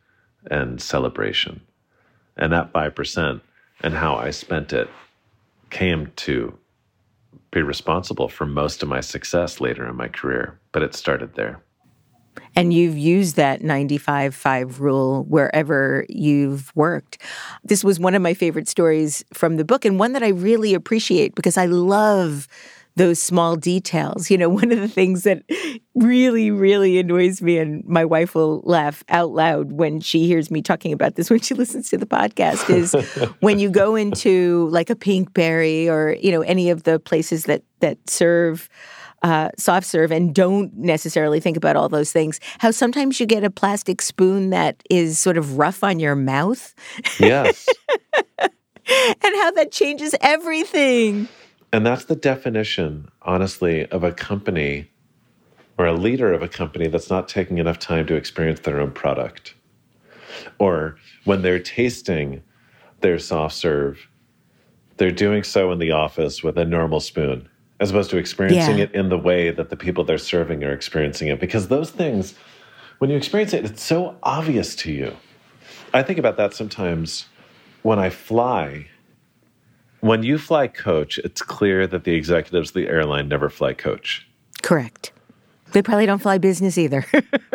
and celebration. And that 5% and how I spent it came to be responsible for most of my success later in my career, but it started there. And you've used that 95-5 rule wherever you've worked. This was one of my favorite stories from the book, and one that I really appreciate because I love those small details. You know, one of the things that really, really annoys me, and my wife will laugh out loud when she hears me talking about this when she listens to the podcast, is when you go into like a Pinkberry or, you know, any of the places that serve soft serve and don't necessarily think about all those things, how sometimes you get a plastic spoon that is sort of rough on your mouth. Yes. And how that changes everything. And that's the definition, honestly, of a company or a leader of a company that's not taking enough time to experience their own product. Or when they're tasting their soft serve, they're doing so in the office with a normal spoon, as opposed to experiencing it in the way that the people they're serving are experiencing it. Because those things, when you experience it, it's so obvious to you. I think about that sometimes when I fly. When you fly coach, it's clear that the executives of the airline never fly coach. Correct. They probably don't fly business either.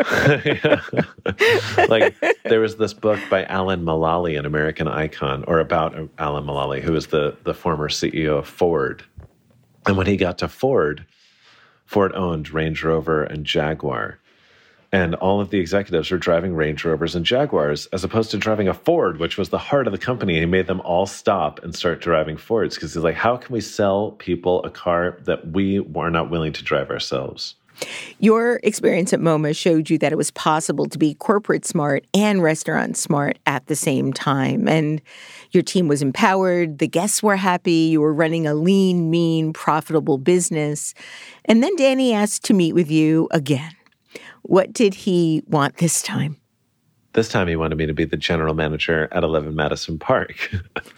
Like, there was this book by Alan Mulally, an American icon, or about Alan Mulally, who was the former CEO of Ford. And when he got to Ford, Ford owned Range Rover and Jaguar. And all of the executives were driving Range Rovers and Jaguars as opposed to driving a Ford, which was the heart of the company. And he made them all stop and start driving Fords because he's like, how can we sell people a car that we are not willing to drive ourselves? Your experience at MoMA showed you that it was possible to be corporate smart and restaurant smart at the same time. And your team was empowered, the guests were happy, you were running a lean, mean, profitable business. And then Danny asked to meet with you again. What did he want this time? This time he wanted me to be the general manager at 11 Madison Park.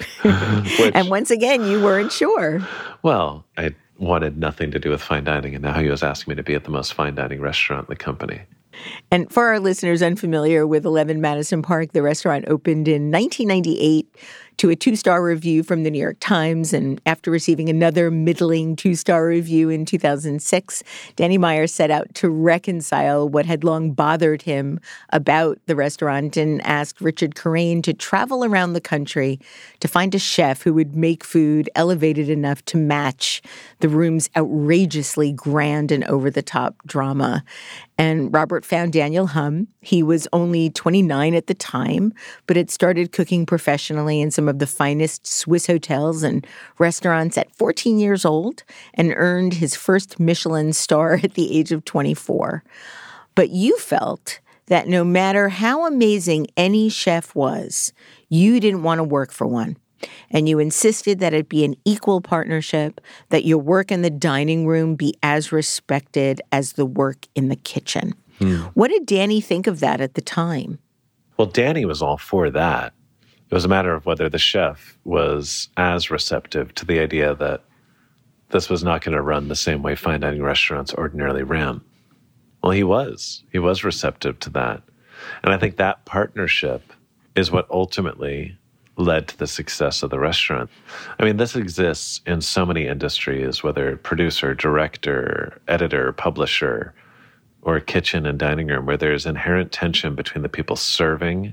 And once again, you weren't sure. Well, I wanted nothing to do with fine dining, and now he was asking me to be at the most fine dining restaurant in the company. And for our listeners unfamiliar with 11 Madison Park, the restaurant opened in 1998 to a 2-star review from the New York Times. And after receiving another middling 2-star review in 2006, Danny Meyer set out to reconcile what had long bothered him about the restaurant and asked Richard Carrain to travel around the country to find a chef who would make food elevated enough to match the room's outrageously grand and over-the-top drama. And Robert found Daniel Humm. He was only 29 at the time, but had started cooking professionally in some of the finest Swiss hotels and restaurants at 14 years old and earned his first Michelin star at the age of 24. But you felt that no matter how amazing any chef was, you didn't want to work for one. And you insisted that it be an equal partnership, that your work in the dining room be as respected as the work in the kitchen. What did Danny think of that at the time? Well, Danny was all for that. It was a matter of whether the chef was as receptive to the idea that this was not going to run the same way fine dining restaurants ordinarily ran. Well, he was. He was receptive to that. And I think that partnership is what ultimately led to the success of the restaurant. I mean, this exists in so many industries, whether producer, director, editor, publisher, or kitchen and dining room, where there's inherent tension between the people serving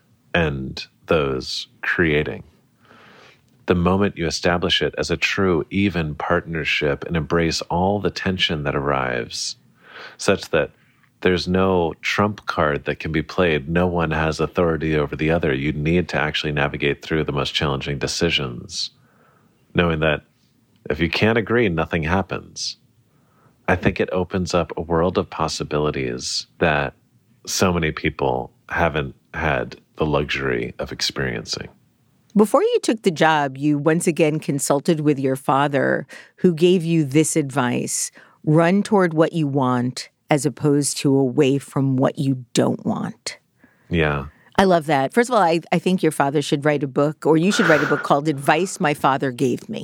and those creating. The moment you establish it as a true, even partnership and embrace all the tension that arrives, such that there's no trump card that can be played. No one has authority over the other. You need to actually navigate through the most challenging decisions, knowing that if you can't agree, nothing happens. I think it opens up a world of possibilities that so many people haven't had the luxury of experiencing. Before you took the job, you once again consulted with your father, who gave you this advice: run toward what you want as opposed to away from what you don't want. Yeah. I love that. First of all, I think your father should write a book, or you should write a book called Advice My Father Gave Me.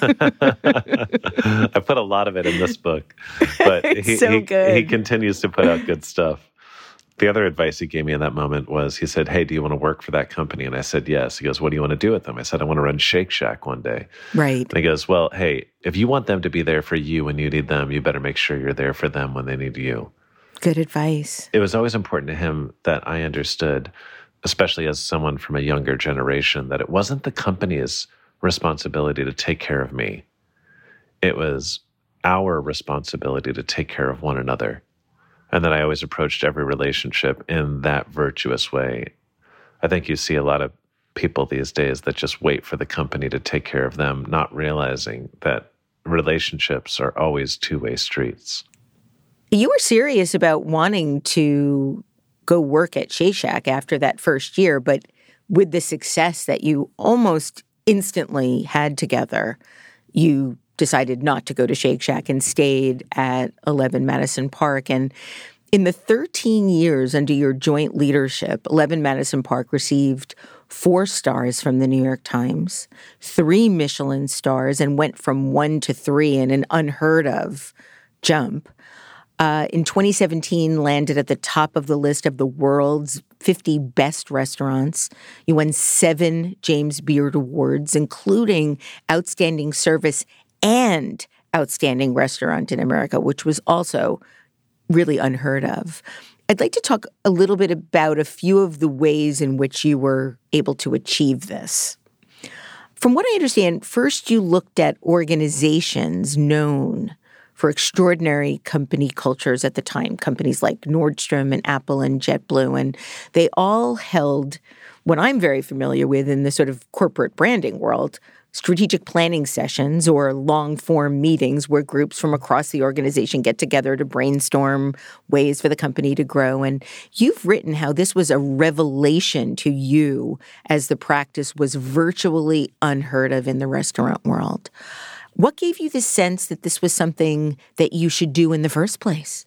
I put a lot of it in this book, but It's so good. He continues to put out good stuff. The other advice he gave me in that moment was, he said, hey, do you want to work for that company? And I said, yes. He goes, what do you want to do with them? I said, I want to run Shake Shack one day. Right. And he goes, well, hey, if you want them to be there for you when you need them, you better make sure you're there for them when they need you. Good advice. It was always important to him that I understood, especially as someone from a younger generation, that it wasn't the company's responsibility to take care of me. It was our responsibility to take care of one another. And that I always approached every relationship in that virtuous way. I think you see a lot of people these days that just wait for the company to take care of them, not realizing that relationships are always two-way streets. You were serious about wanting to go work at Shake Shack after that first year, but with the success that you almost instantly had together, you decided not to go to Shake Shack and stayed at 11 Madison Park. And in the 13 years under your joint leadership, 11 Madison Park received 4 stars from the New York Times, 3 Michelin stars, and went from 1 to 3 in an unheard of jump. In 2017, landed at the top of the list of the world's 50 best restaurants. You won 7 James Beard Awards, including Outstanding Service and Outstanding Restaurant in America, which was also really unheard of. I'd like to talk a little bit about a few of the ways in which you were able to achieve this. From what I understand, first you looked at organizations known for extraordinary company cultures at the time, companies like Nordstrom and Apple and JetBlue, and they all held what I'm very familiar with in the sort of corporate branding world, strategic planning sessions or long-form meetings where groups from across the organization get together to brainstorm ways for the company to grow. And you've written how this was a revelation to you as the practice was virtually unheard of in the restaurant world. What gave you the sense that this was something that you should do in the first place?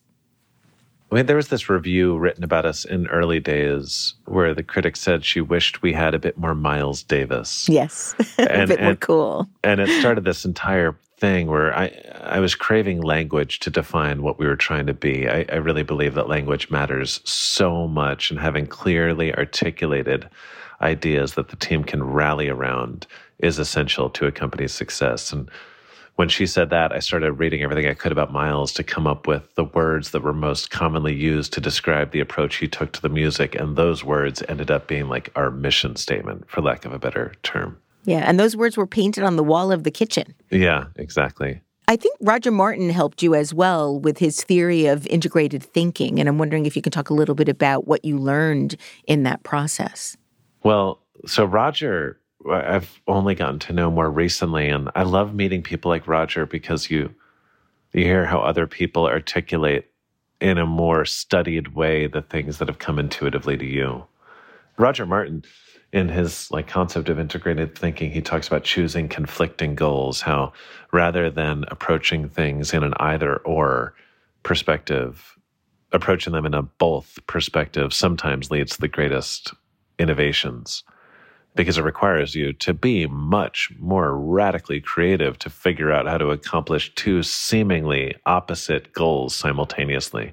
I mean, there was this review written about us in early days where the critic said she wished we had a bit more Miles Davis. Yes, a bit more cool. And it started this entire thing where I was craving language to define what we were trying to be. I really believe that language matters so much, and having clearly articulated ideas that the team can rally around is essential to a company's success. And when she said that, I started reading everything I could about Miles to come up with the words that were most commonly used to describe the approach he took to the music. And those words ended up being like our mission statement, for lack of a better term. Yeah, and those words were painted on the wall of the kitchen. Yeah, exactly. I think Roger Martin helped you as well with his theory of integrated thinking. And I'm wondering if you can talk a little bit about what you learned in that process. Well, so Roger, I've only gotten to know more recently, and I love meeting people like Roger because you hear how other people articulate in a more studied way the things that have come intuitively to you. Roger Martin, in his concept of integrated thinking, he talks about choosing conflicting goals, how rather than approaching things in an either-or perspective, approaching them in a both perspective sometimes leads to the greatest innovations, because it requires you to be much more radically creative to figure out how to accomplish 2 seemingly opposite goals simultaneously.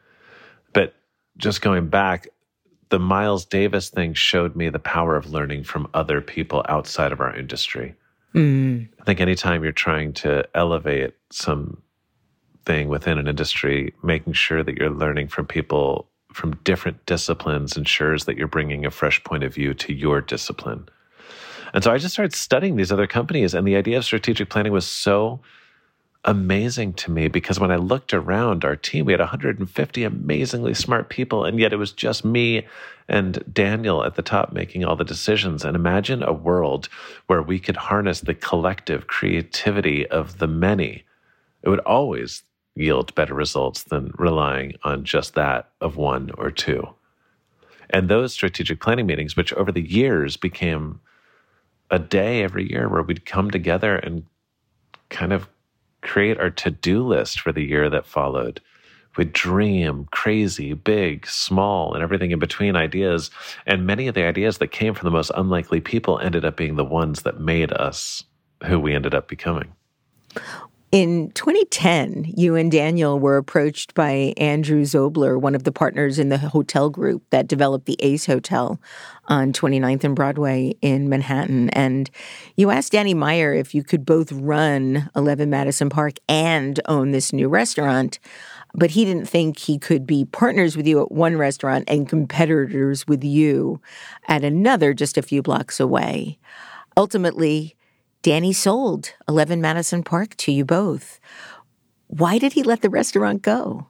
But just going back, the Miles Davis thing showed me the power of learning from other people outside of our industry. I think anytime you're trying to elevate something within an industry, making sure that you're learning from people from different disciplines ensures that you're bringing a fresh point of view to your discipline. And so I just started studying these other companies, and the idea of strategic planning was so amazing to me because when I looked around our team, we had 150 amazingly smart people, and yet it was just me and Daniel at the top making all the decisions. And imagine a world where we could harness the collective creativity of the many. It would always yield better results than relying on just that of 1 or 2. And those strategic planning meetings, which over the years became a day every year where we'd come together and kind of create our to-do list for the year that followed. We'd dream crazy, big, small, and everything in between ideas. And many of the ideas that came from the most unlikely people ended up being the ones that made us who we ended up becoming. In 2010, you and Daniel were approached by Andrew Zobler, one of the partners in the hotel group that developed the Ace Hotel on 29th and Broadway in Manhattan. And you asked Danny Meyer if you could both run 11 Madison Park and own this new restaurant, but he didn't think he could be partners with you at one restaurant and competitors with you at another just a few blocks away. Ultimately, Danny sold 11 Madison Park to you both. Why did he let the restaurant go?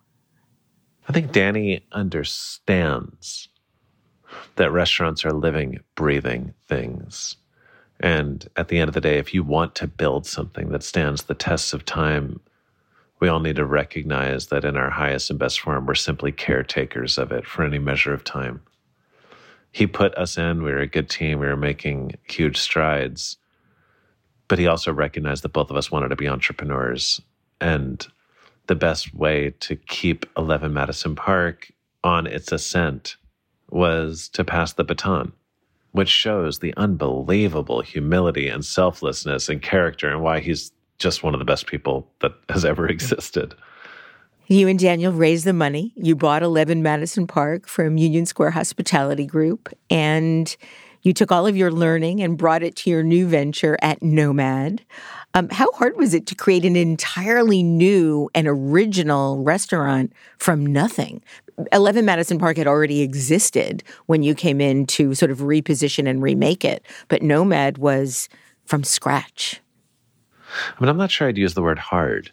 I think Danny understands that restaurants are living, breathing things. And at the end of the day, if you want to build something that stands the tests of time, we all need to recognize that in our highest and best form, we're simply caretakers of it for any measure of time. He put us in, we were a good team, we were making huge strides. But he also recognized that both of us wanted to be entrepreneurs. And the best way to keep 11 Madison Park on its ascent was to pass the baton, which shows the unbelievable humility and selflessness and character and why he's just one of the best people that has ever existed. You and Daniel raised the money. You bought 11 Madison Park from Union Square Hospitality Group, and you took all of your learning and brought it to your new venture at Nomad. How hard was it to create an entirely new and original restaurant from nothing? 11 Madison Park had already existed when you came in to sort of reposition and remake it, but Nomad was from scratch. I mean, I'm not sure I'd use the word hard.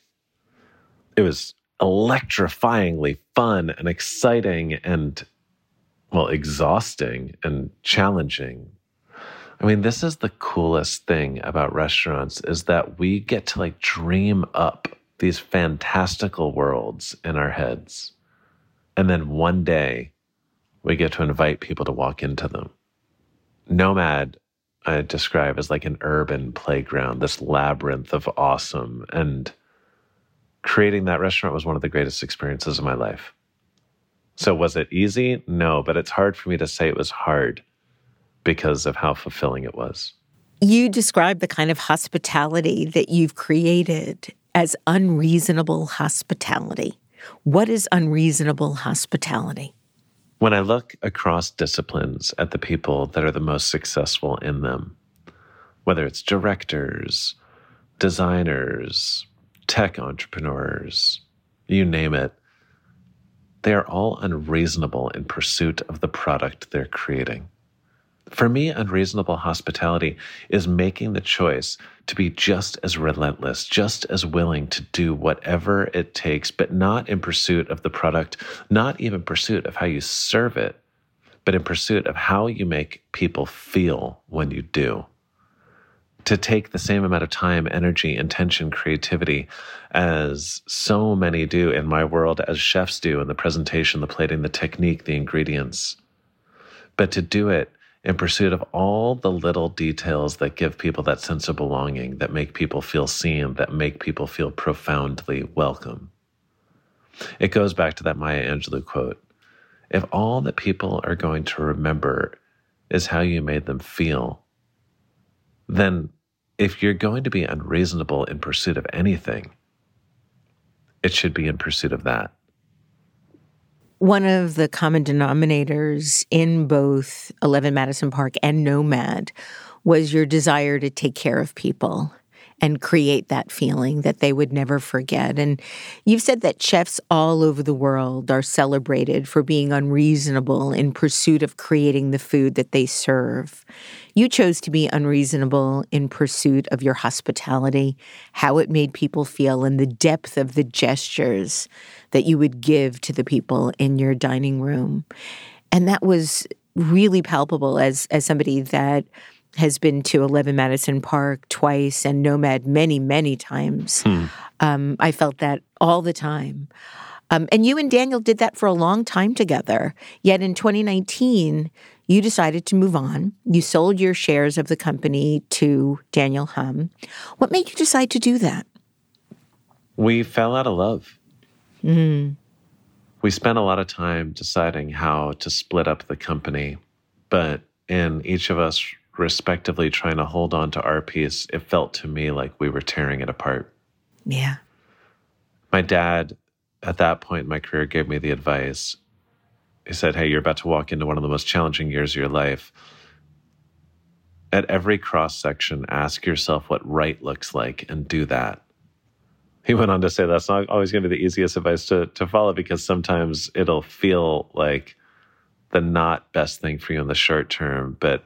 It was electrifyingly fun and exciting and, well, exhausting and challenging. I mean, this is the coolest thing about restaurants is that we get to dream up these fantastical worlds in our heads. And then one day we get to invite people to walk into them. Nomad, I describe as like an urban playground, this labyrinth of awesome. And creating that restaurant was one of the greatest experiences of my life. So was it easy? No, but it's hard for me to say it was hard because of how fulfilling it was. You describe the kind of hospitality that you've created as unreasonable hospitality. What is unreasonable hospitality? When I look across disciplines at the people that are the most successful in them, whether it's directors, designers, tech entrepreneurs, you name it, they are all unreasonable in pursuit of the product they're creating. For me, unreasonable hospitality is making the choice to be just as relentless, just as willing to do whatever it takes, but not in pursuit of the product, not even pursuit of how you serve it, but in pursuit of how you make people feel when you do. To take the same amount of time, energy, intention, creativity as so many do in my world, as chefs do in the presentation, the plating, the technique, the ingredients, but to do it in pursuit of all the little details that give people that sense of belonging, that make people feel seen, that make people feel profoundly welcome. It goes back to that Maya Angelou quote. If all that people are going to remember is how you made them feel, then if you're going to be unreasonable in pursuit of anything, it should be in pursuit of that. One of the common denominators in both 11 Madison Park and Nomad was your desire to take care of people and create that feeling that they would never forget. And you've said that chefs all over the world are celebrated for being unreasonable in pursuit of creating the food that they serve. You chose to be unreasonable in pursuit of your hospitality, how it made people feel, and the depth of the gestures that you would give to the people in your dining room. And that was really palpable as somebody that has been to 11 Madison Park twice and Nomad many, many times. I felt that all the time. And you and Daniel did that for a long time together. Yet in 2019, you decided to move on. You sold your shares of the company to Daniel Humm. What made you decide to do that? We fell out of love. Mm. We spent a lot of time deciding how to split up the company, but in each of us respectively trying to hold on to our piece, it felt to me like we were tearing it apart. Yeah. My dad, at that point in my career, gave me the advice. He said, hey, you're about to walk into one of the most challenging years of your life. At every cross section, ask yourself what right looks like and do that. He went on to say that's not always going to be the easiest advice to follow, because sometimes it'll feel like the not best thing for you in the short term, but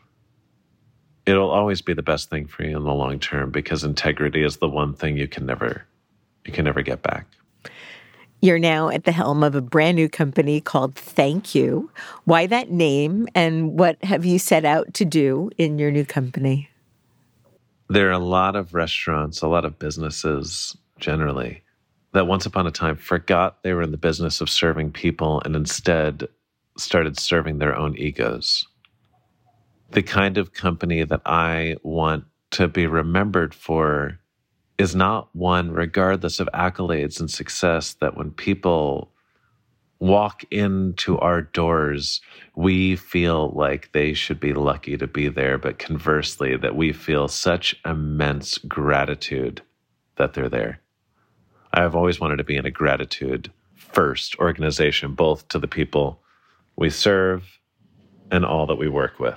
it'll always be the best thing for you in the long term, because integrity is the one thing you can never get back. You're now at the helm of a brand new company called Thank You. Why that name, and what have you set out to do in your new company? There are a lot of restaurants, a lot of businesses generally, that once upon a time forgot they were in the business of serving people and instead started serving their own egos. The kind of company that I want to be remembered for is not one, regardless of accolades and success, that when people walk into our doors, we feel like they should be lucky to be there, but conversely, that we feel such immense gratitude that they're there. I've always wanted to be in a gratitude-first organization, both to the people we serve and all that we work with.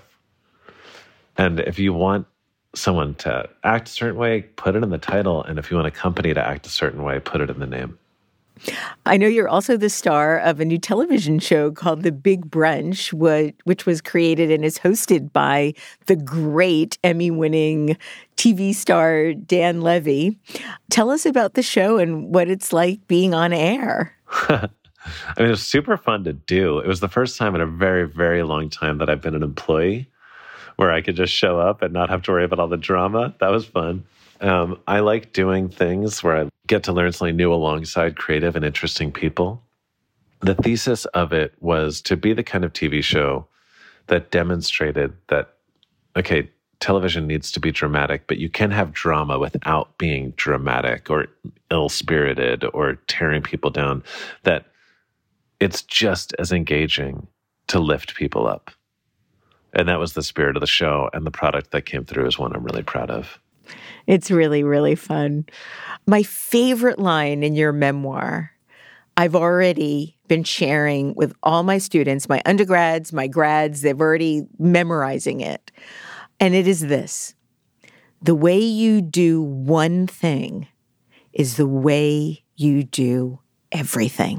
And if you want someone to act a certain way, put it in the title. And if you want a company to act a certain way, put it in the name. I know you're also the star of a new television show called The Big Brunch, which was created and is hosted by the great Emmy-winning TV star Dan Levy. Tell us about the show and what it's like being on air. I mean, it was super fun to do. It was the first time in a very, very long time that I've been an employee, where I could just show up and not have to worry about all the drama. That was fun. I like doing things where I get to learn something new alongside creative and interesting people. The thesis of it was to be the kind of TV show that demonstrated that, okay, television needs to be dramatic, but you can have drama without being dramatic or ill-spirited or tearing people down, that it's just as engaging to lift people up. And that was the spirit of the show, and the product that came through is one I'm really proud of. It's really, really fun. My favorite line in your memoir, I've already been sharing with all my students, my undergrads, my grads, they've already memorizing it. And it is this: the way you do one thing is the way you do everything.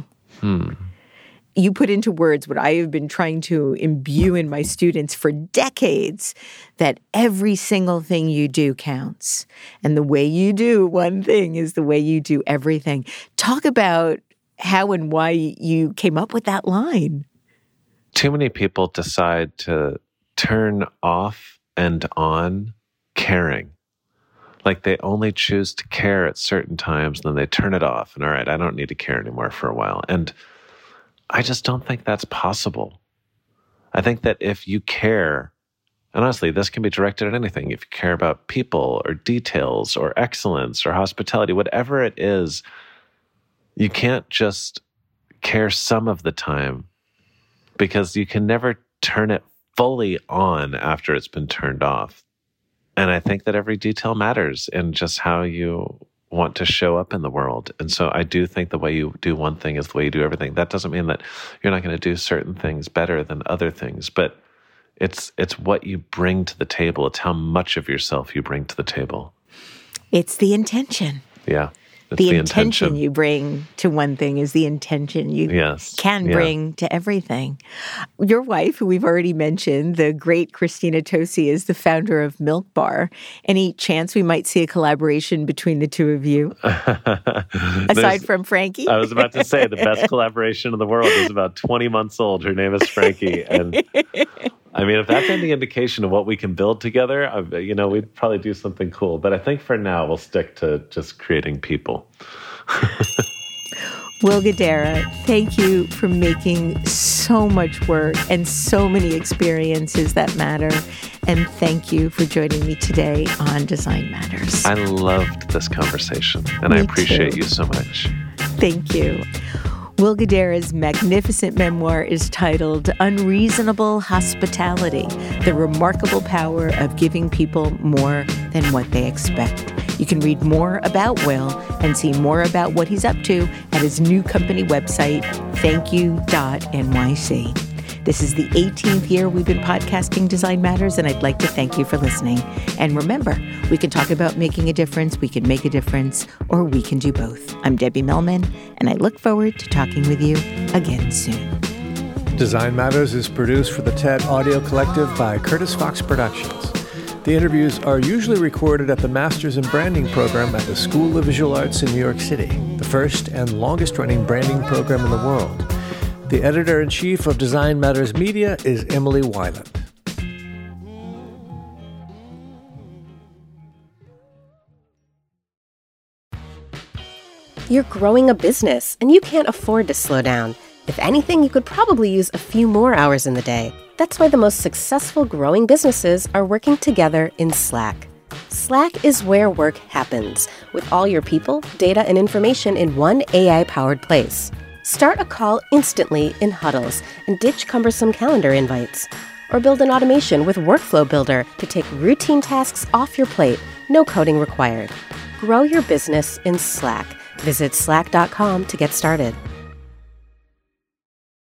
You put into words what I have been trying to imbue in my students for decades, that every single thing you do counts. And the way you do one thing is the way you do everything. Talk about how and why you came up with that line. Too many people decide to turn off and on caring. Like they only choose to care at certain times, and then they turn it off. And all right, I don't need to care anymore for a while. And I just don't think that's possible. I think that if you care, and honestly, this can be directed at anything. If you care about people or details or excellence or hospitality, whatever it is, you can't just care some of the time, because you can never turn it fully on after it's been turned off. And I think that every detail matters in just how you want to show up in the world. And so I do think the way you do one thing is the way you do everything. That doesn't mean that you're not going to do certain things better than other things, but it's what you bring to the table. It's how much of yourself you bring to the table. It's the intention. Yeah. The intention you bring to one thing is the intention you can bring to everything. Your wife, who we've already mentioned, the great Christina Tosi, is the founder of Milk Bar. Any chance we might see a collaboration between the two of you? Aside from Frankie? I was about to say, the best collaboration in the world is about 20 months old. Her name is Frankie. And I mean, if that's any indication of what we can build together, we'd probably do something cool. But I think for now, we'll stick to just creating people. Will Guidara, thank you for making so much work and so many experiences that matter. And thank you for joining me today on Design Matters. I loved this conversation, and I appreciate you so much. Thank you. Will Guidara's magnificent memoir is titled Unreasonable Hospitality: The Remarkable Power of Giving People More than what they expect. You can read more about Will and see more about what he's up to at his new company website, thankyou.nyc. This is the 18th year we've been podcasting Design Matters, and I'd like to thank you for listening. And remember, we can talk about making a difference, we can make a difference, or we can do both. I'm Debbie Millman, and I look forward to talking with you again soon. Design Matters is produced for the TED Audio Collective by Curtis Fox Productions. The interviews are usually recorded at the Masters in Branding program at the School of Visual Arts in New York City, the first and longest-running branding program in the world. The editor-in-chief of Design Matters Media is Emily Weiland. You're growing a business, and you can't afford to slow down. If anything, you could probably use a few more hours in the day. That's why the most successful growing businesses are working together in Slack. Slack is where work happens, with all your people, data, and information in one AI-powered place. Start a call instantly in huddles and ditch cumbersome calendar invites. Or build an automation with Workflow Builder to take routine tasks off your plate, no coding required. Grow your business in Slack. Visit slack.com to get started.